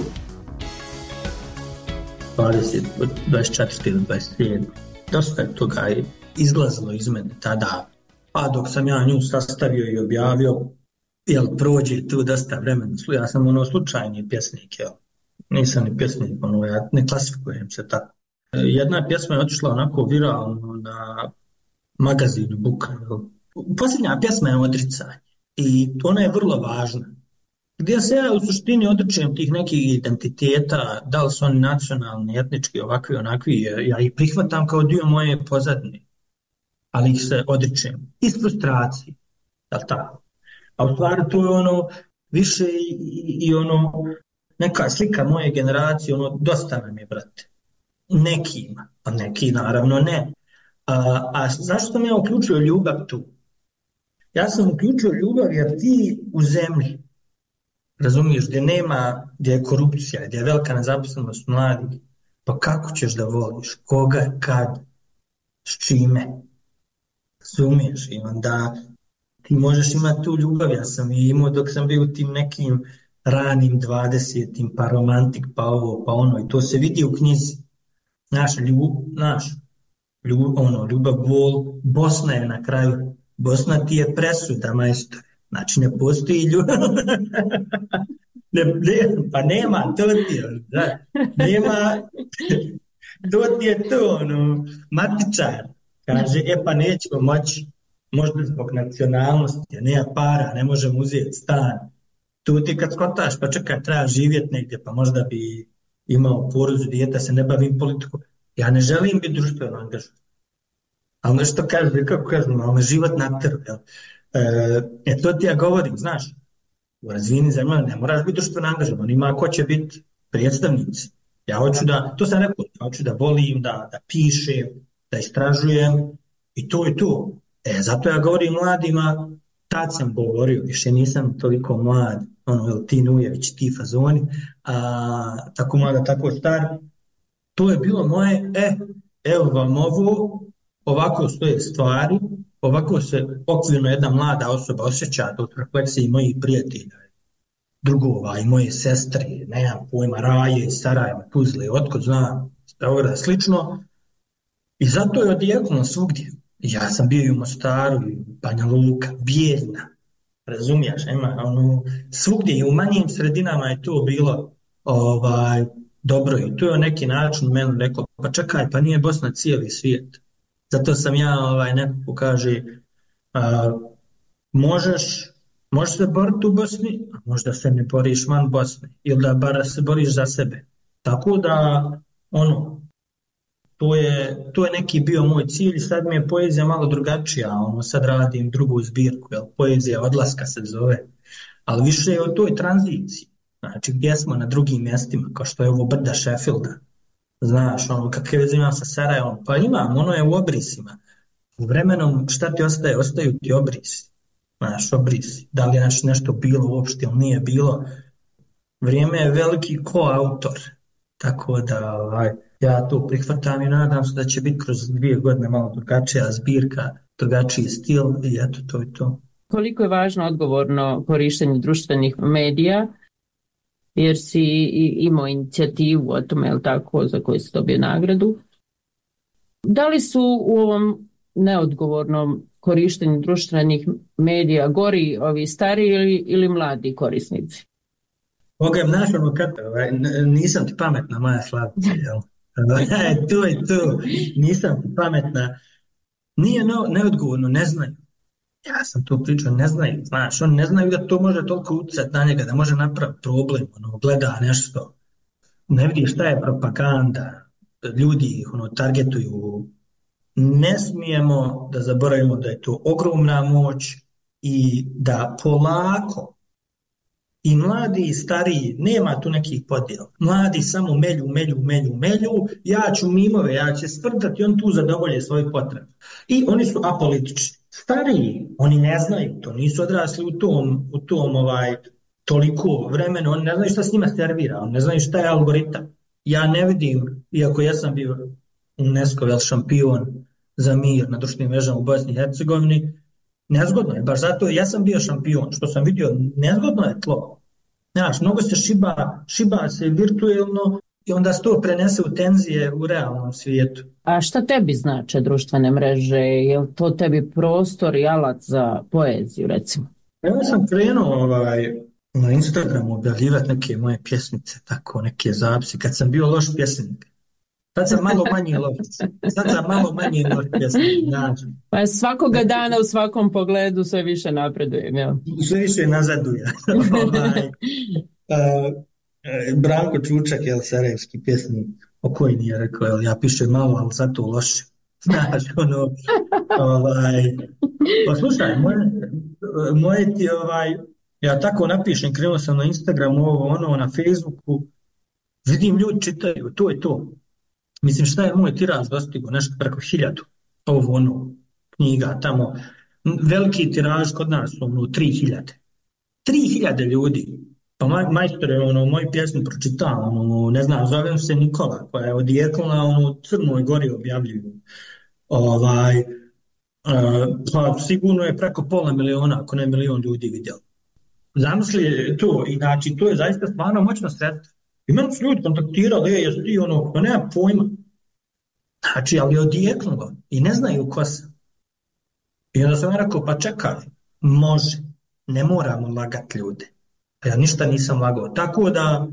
dvadeset, dvadeset četiri, dvadeset sedam. Dosta je toga izlazilo iz mene tada. A dok sam ja nju sastavio i objavio, jel prođe tu dosta vremena. Ja sam ono slučajni pjesnik, jel. Nisam ni pjesnik, ono, ja ne klasifikujem se tako. Jedna pjesma je otišla onako viralno na magazinu Buka. Posljednja pjesma je Odricanje i ona je vrlo važna. Gdje se ja u suštini odričem tih nekih identiteta, da li su oni nacionalni, etnički, ovakvi, onakvi, ja ih prihvatam kao dio moje pozadine, ali ih se odričem iz frustracije, da li tako? A u stvari to je ono više i, i, i ono neka slika moje generacije, ono dosta nam je, brate. Nekima, a neki naravno ne. A, a zašto sam ja uključio ljubav tu? Ja sam uključio ljubav jer ti u zemlji, razumiješ, gdje nema, gdje je korupcija, gdje je velika nezaposlenost mladih, pa kako ćeš da voliš? Koga, kad, s čime? Razumiješ? I onda ti možeš imati tu ljubav. Ja sam je imao dok sam bio u tim nekim ranim dvadesetim, pa romantik, pa ovo, pa ono. I to se vidi u knjizi. Naš ljub, naš ljub, ono, ljubav, bol, Bosna je na kraju. Bosna ti je presuda, majstore. Znači, ne postoji ljubav. ne, ne, pa nema, to ti je, da. Nema, to ti je to, ono, matičar. Kaže, e pa nećemo moći, možda zbog nacionalnosti, nema para, ne možemo uzeti stan. Tu ti kad skotaš, pa čekaj, treba živjeti negdje, pa možda bi imao porodicu, dijete, se ne bavim politikom. Ja ne želim biti društveno angažovan. Ali nešto kaže, kako kažem, ali me život natero, jel? E, to ti ja govorim, znaš, u razvijenim zemljama ne moraš biti društveno angažovan, ima ko će biti predstavnici. Ja hoću da, to sam rekao, ja hoću da volim, da, da pišem, da istražujem i to i to. E, zato ja govorim mladima, tad sam govorio, više nisam toliko mlad, ono, jel, ti Nujević, ti fazoni, a, tako mlada, tako star. To je bilo moje, e, evo vam ovo, ovako stoje stvari, ovako se okvirno jedna mlada osoba osjeća od refleksije mojih prijatelja, drugova i moje sestre, nemam pojma, Raje, Sarajeva, Tuzle, otkud znam, Beograda, slično. I zato je odjeknulo svugdje. Ja sam bio i u Mostaru, i u Banja Luka, Bijeljna, razumiješ, ima, ono, svugdje i u manjim sredinama je to bilo ovaj, dobro i to je na neki način meni rekao, pa čekaj, pa nije Bosna cijeli svijet. Zato sam ja, ovaj, neko kaže, a, možeš, možeš se boriti u Bosni, a možda se ne boriš van Bosne, ili da bar se boriš za sebe. Tako da, ono, to je, to je neki bio moj cilj, sad mi je poezija malo drugačija, ono, sad radim drugu zbirku, jel, poezija odlaska se zove, ali više je o toj tranziciji, znači gdje smo na drugim mjestima, kao što je ovo brda Sheffielda. Znaš, ono, kakve veze imam sa Sarajevom? Pa imam, ono je u obrisima. U vremenom, šta ti ostaje? Ostaju ti obrisi. Znaš, obrisi. Da li je nešto bilo uopšte ili nije bilo? Vrijeme je veliki koautor. Tako da, ovaj, ja to prihvatam i nadam se da će biti kroz dvije godine malo drugačija zbirka, drugačiji stil i eto, to je to. Koliko je važno odgovorno korištenje društvenih medija? Jer si imao inicijativu o tome, je li tako, za koju si dobio nagradu. Da li su u ovom neodgovornom korištenju društvenih medija gori ovi stari ili, ili mladi korisnici? Bogem, znaš ono kad, nisam ti pametna, moja Slavica, jel? Tu i tu, nisam ti pametna. Nije no, neodgovorno, ne znaju. Ja sam to pričao, ne znaju, znaš, oni ne znaju da to može toliko utjecati na njega, da može napraviti problem, ono, gleda nešto, ne vidi šta je propaganda, ljudi ih ono, targetuju. Ne smijemo da zaboravimo da je to ogromna moć i da polako i mladi i stariji, nema tu nekih podjela. Mladi samo melju, melju, melju, melju, ja ću mimove, ja ću sprdati, on tu zadovolje svoje potrebe. I oni su apolitični. Stariji, oni ne znaju, to nisu odrasli u tom, u tom ovaj, toliko vremena, oni ne znaju šta s njima servira, oni ne znaju šta je algoritam. Ja ne vidim, iako ja sam bio UNESCO šampion za mir na društvenim mrežama u Bosni i Hercegovini, nezgodno je, baš zato ja sam bio šampion, što sam vidio, nezgodno je tlo. Znaš, mnogo se šiba, šiba se virtuelno, i onda se to prenese u tenzije u realnom svijetu. A šta tebi znače društvene mreže? Je li to tebi prostor i alat za poeziju, recimo? Ja sam krenuo ovaj, na Instagramu objavljivati neke moje pjesmice, tako neke zapisi, kad sam bio loš pjesnik. Sad sam malo manje loš, sad sam malo manje loš pjesnik. Znači. Pa svakoga dana u svakom pogledu sve više napredujem, jel? Sve više nazaduje. ovaj, uh, Branko Čučak, jel, sarajevski pjesnik, o koji nije rekao, jel, ja pišem malo, ali zato loše. Znaš, ono, ovaj, pa slušaj, moje, moje ti, ovaj, ja tako napišem, krenuo sam na Instagramu, ovo, ono, na Facebooku, vidim ljudi čitaju, to je to. Mislim, šta je moj tiraž dostigo, nešto preko hiljadu, ovo, ono, knjiga tamo, veliki tiraž kod nas, ono, tri hiljade. Tri hiljade ljudi. Pa maj, majstor je ono, moju pjesmu pročitao, ono, ne znam, zovem se Nikola, koja je odjekla, ono, u Crnoj Gori objavljuju. Ovaj, uh, pa sigurno je preko pola miliona, ako ne milion ljudi vidjeli. Zamisli to, i znači, to je zaista stvarno moćno sredstvo. I meni su ljudi kontaktirali, je, jesi ti ono, pa nema pojma. Znači, ali je odjeknulo i ne znaju ko sam. I onda sam rekao, pa čekaj, može, ne moramo lagati ljude. Ja ništa nisam lagao. Tako da,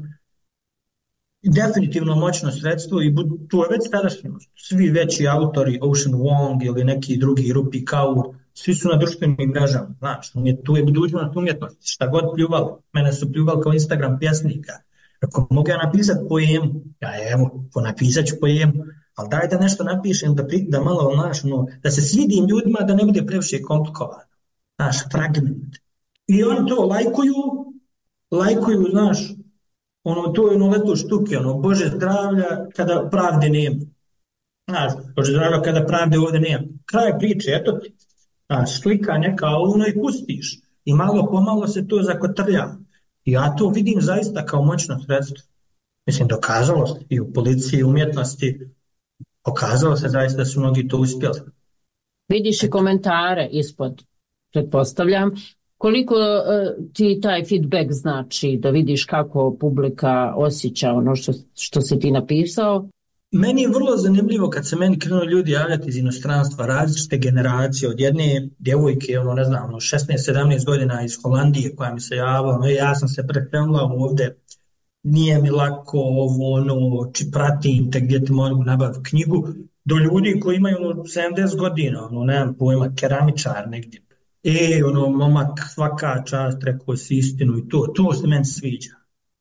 definitivno moćno sredstvo i to je već tadašnjost. Svi veći autori, Ocean Wong ili neki drugi, Rupi Kaur, svi su na društvenim mrežama. Znaš, tu je budućnost umjetnosti. Šta god pljuvali. Mene su pljuvali kao Instagram pjesnika. Ako mogu ja napisati poemu, ja evo, napisat ću poemu, ali daj da nešto napišem, da, pri, da malo, znaš, no, da se svidim ljudima, da ne bude previše komplikovano. Znaš, fragment. I oni to lajkuju, lajkuju, znaš, ono, to je ono leto štuke, ono, Bože zdravlja kada pravde nema. Znaš, Bože zdravlja kada pravde ovdje nema. Kraj priče, eto ti. Znaš, slika neka ono i pustiš. I malo pomalo se to zakotrlja. I ja to vidim zaista kao moćno sredstvo. Mislim, dokazalo se i u policiji, i umjetnosti, pokazalo se zaista da su mnogi to uspjeli. Vidiš i komentare ispod, pretpostavljam. Koliko uh, ti taj feedback znači da vidiš kako publika osjeća ono što, što si ti napisao? Meni je vrlo zanimljivo kad se meni krenuo ljudi javljati iz inostranstva, različite generacije, od jedne djevojke, ono, ne znam, ono, šesnaest sedamnaest godina iz Holandije koja mi se javila, no, ja sam se prekrenula ovdje, nije mi lako ovo, ono, či pratim te gdje ti mogu nabaviti knjigu, do ljudi koji imaju ono, sedamdeset godina, ono, nemam pojma, keramičar negdje. E, ono, momak, svaka čast, rekao si istinu i to, to se meni sviđa.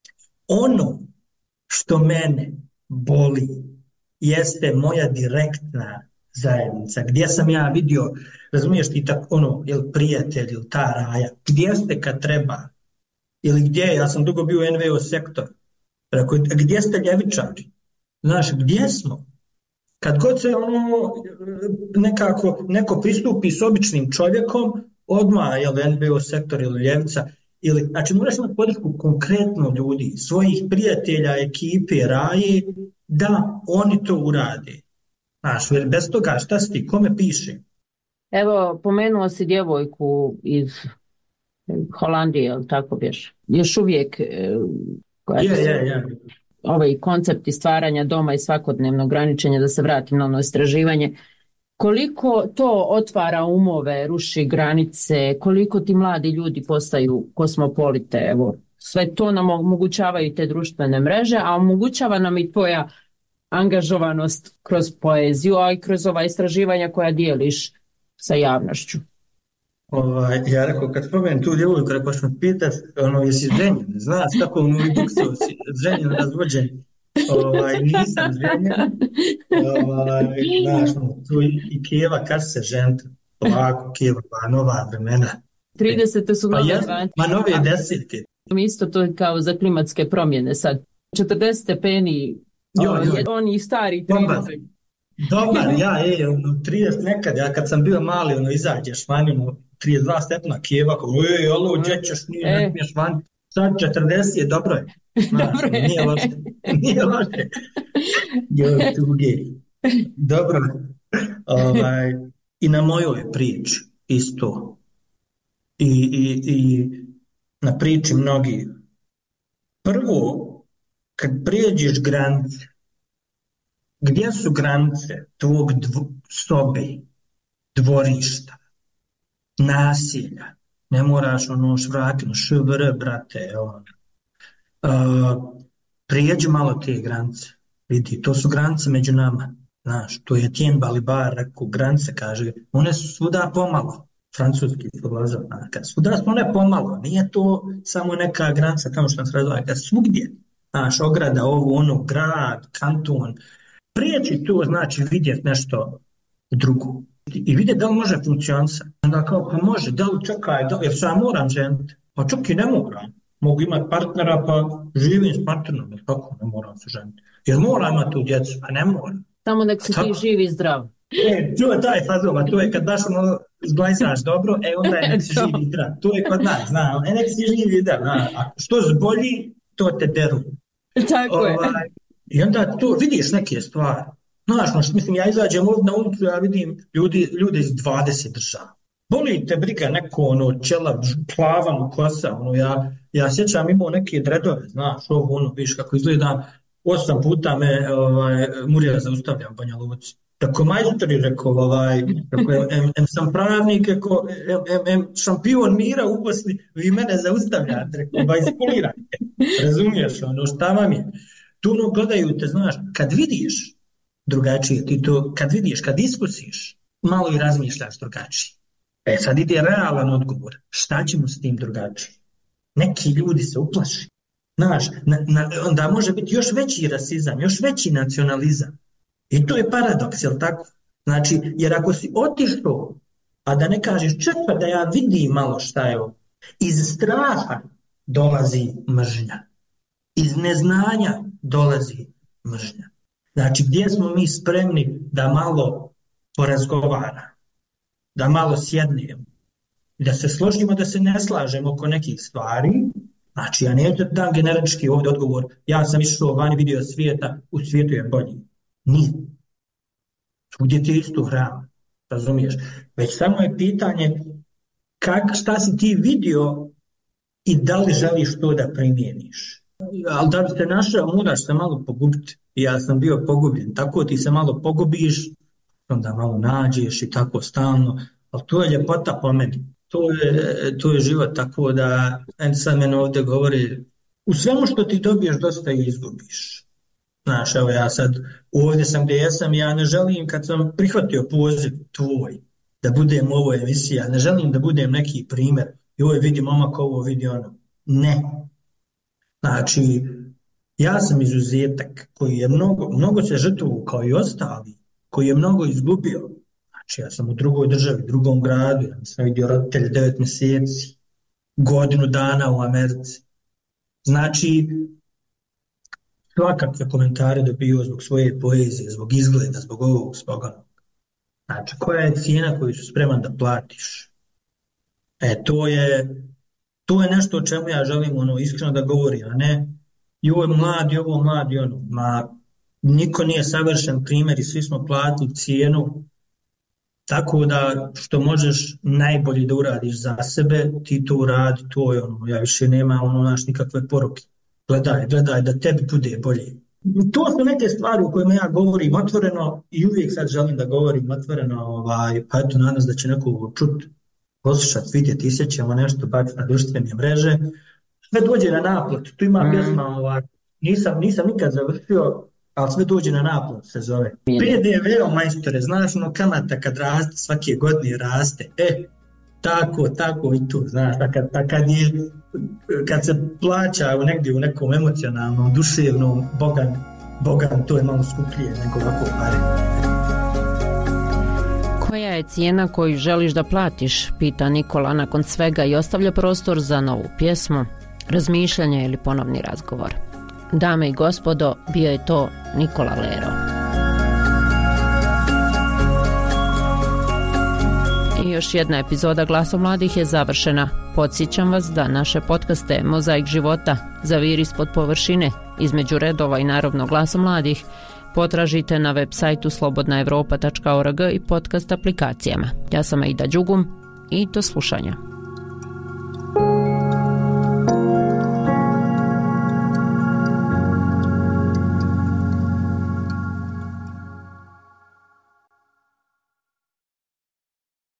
Ono što mene boli jeste moja direktna zajednica, gdje sam ja vidio, razumiješ ti tako, ono, jel prijatelj ili ta raja, gdje ste kad treba, ili gdje, ja sam dugo bio u en ve o sektor, rekao, gdje ste ljevičari, znaš, gdje smo? Kad god se ono, nekako, neko pristupi s običnim čovjekom, odmah, jel en ve o sektor ili ljevica, ili, znači moraš imati podršku konkretno ljudi, svojih prijatelja, ekipe, raje, da oni to urade. Znaš, jer bez toga šta si ti, kome piše? Evo, pomenuo si djevojku iz Holandije, ili tako bješ? Još uvijek koja je, je, je. Ovaj koncept stvaranja doma i svakodnevno ograničenje, da se vratim na ono istraživanje, koliko to otvara umove, ruši granice, koliko ti mladi ljudi postaju kosmopolite, evo, sve to nam omogućavaju te društvene mreže, a omogućava nam i tvoja angažovanost kroz poeziju, a i kroz ova istraživanja koja dijeliš sa javnošću. Ovaj, ja rekao, kad spomenem tu djevojku, rekao što me pitat, ono, jesi ženjen, znaš kako ono i buksao si, ženjen, razvođen, ovaj, nisam ženjen, ovaj, znaš, no, tu i Kijeva, kad se žent, ovako, Kijeva, pa nova vremena. tridesete su nove dvadeset. Ma nove desetke. Isto to je kao za klimatske promjene sad. četrdeset stepeni, jo, jo. Oni stari trideset. Dobar, ja, je, ono, trideset nekad, ja kad sam bio mali, ono, izađeš vani, ono, trideset dva stepena Kijeva, kao, ej, alo, gdje ćeš, nije, e. ne smiješ vani. Sad četrdeset je, dobro je. Znaš, dobro je. Nije loše. Nije loše. Jo, tuge. Dobro. Ovaj, i na mojoj priči isto. I, i, i na priči mnogi. Prvo, kad prijeđeš granice, gdje su granice tvog dvo, sobe, dvorišta, nasilja, ne moraš ono švrakinu, švr, brate, on. Uh, prijeđi malo te granice, vidi, to su granice među nama, znaš, to je Tien Balibar, rekao, granice, kaže, one su svuda pomalo, francuski filozof, svuda su one pomalo, nije to samo neka granica tamo što nas razvoja, kad svugdje, znaš, ograda, ovo, ono, grad, kanton, prijeći to znači vidjeti nešto drugo i vidjeti da li može funkcionisati. Onda kao, pa može, da li čekaj, da li, jer sam moram ženiti, pa čak i ne moram. Mogu imati partnera, pa živim s partnerom, jer kako ne moram se ženiti. Jer moram imati tu djecu, pa ne moram. Samo nek si ti živi i zdrav. E, to je taj fazova, to je kad baš ono zglajzaš dobro, e onda je nek si živi i zdrav. To je kod nas, znam, e nek si živi i zdrav. A što zbolji, to te deru. Tako je. Ovaj, I onda to vidiš neke stvari. Znaš, no, mislim, ja izađem ovdje na ulicu, ja vidim ljudi, ljudi iz dvadeset država. Boli te briga neko, ono, čela, plavan kosa, ono, ja, ja sjećam imao neke dredove, znaš, ovo, ono, viš kako izgleda, osam puta me, ovaj, Murija zaustavljam, Banja Luci. Tako majstori, rekao, ovaj, rekao, em, em sam pravnik, rekao, em, em, em šampion mira u Bosni, vi mene zaustavljate, rekao, ba iskulirajte, razumiješ, ono, šta vam je? Tu ono gledaju te, znaš, kad vidiš drugačije, ti to, kad vidiš, kad iskusiš, malo i razmišljaš drugačije. E sad ide realan odgovor, šta ćemo s tim drugačije? Neki ljudi se uplaši. Znaš, na, na, onda može biti još veći rasizam, još veći nacionalizam. I to je paradoks, jel tako? Znači, jer ako si otišao, a da ne kažeš čekaj da ja vidim malo šta je ovo, iz straha dolazi mržnja. Iz neznanja dolazi mržnja. Znači, gdje smo mi spremni da malo porazgovaramo, da malo sjednemo, da se složimo, da se ne slažemo oko nekih stvari. Znači, ja neću da dam generički ovdje odgovor, ja sam išao vani, vidio svijeta, u svijetu je bolji. Nije. Svugdje ti isto hrana, razumiješ? Već samo je pitanje kak, šta si ti vidio i da li želiš to da primjeniš. Ali da bi se našao, moraš se malo pogubiti. Ja sam bio pogubljen, tako ti se malo pogubiš, onda malo nađeš i tako stalno, ali to je ljepota po meni. To je, to je život, tako da sad meni ovdje govori, u svemu što ti dobiješ dosta i izgubiš. Znaš, evo ja sad ovdje sam gdje jesam, ja ne želim kad sam prihvatio poziv tvoj da budem u ovoj emisiji, ja ne želim da budem neki primjer, joj vidi momak ovo, vidi ono. Ne. Znači, ja sam izuzetak koji je mnogo, mnogo se žrtvovao kao i ostali, koji je mnogo izgubio. Znači, ja sam u drugoj državi, drugom gradu, ja sam vidio roditelje devet mjeseci, godinu dana u Americi. Znači, svakakve komentare dobio zbog svoje poezije, zbog izgleda, zbog ovog, zbog onog. Znači, koja je cijena koju su spreman da platiš? E, to je, to je nešto o čemu ja želim ono, iskreno da govorim, a ne i ovo je mladi, ovo mladi, ono. Ma, niko nije savršen primjer i svi smo platili cijenu, tako da što možeš najbolje da uradiš za sebe, ti to uradi, to je ono, ja više nema ono naš nikakve poruke. Gledaj, gledaj da tebi bude bolje. To su neke stvari u kojima ja govorim otvoreno i uvijek sad želim da govorim otvoreno, ovaj, pa eto nadam se da će neko čut, poslušat, vidjeti, isjećamo nešto baš na društvene mreže. Sve dođe na naplatu, tu ima mm. pjesma, ovaj, nisam, nisam nikad završio, ali sve dođe na naplatu se zove. P D V, majstore, znaš ono kamata kad raste, svake godine raste, e, tako, tako i tu, znaš, a kad, a kad, je, kad se plaća u negdje u nekom emocionalnom, duševnom, bogan, bogan, to je malo skuplje nego ovako pare. Koja je cijena koju želiš da platiš, pita Nikola nakon svega i ostavlja prostor za novu pjesmu, razmišljanje ili ponovni razgovor. Dame i gospodo, bio je to Nikola Lero. I još jedna epizoda Glasa mladih je završena. Podsjećam vas da naše podcaste Mozaik života, Zavir ispod površine, Između redova i naravno Glasa mladih potražite na web sajtu slobodna evropa tačka org i podcast aplikacijama. Ja sam Aida Đugum i do slušanja.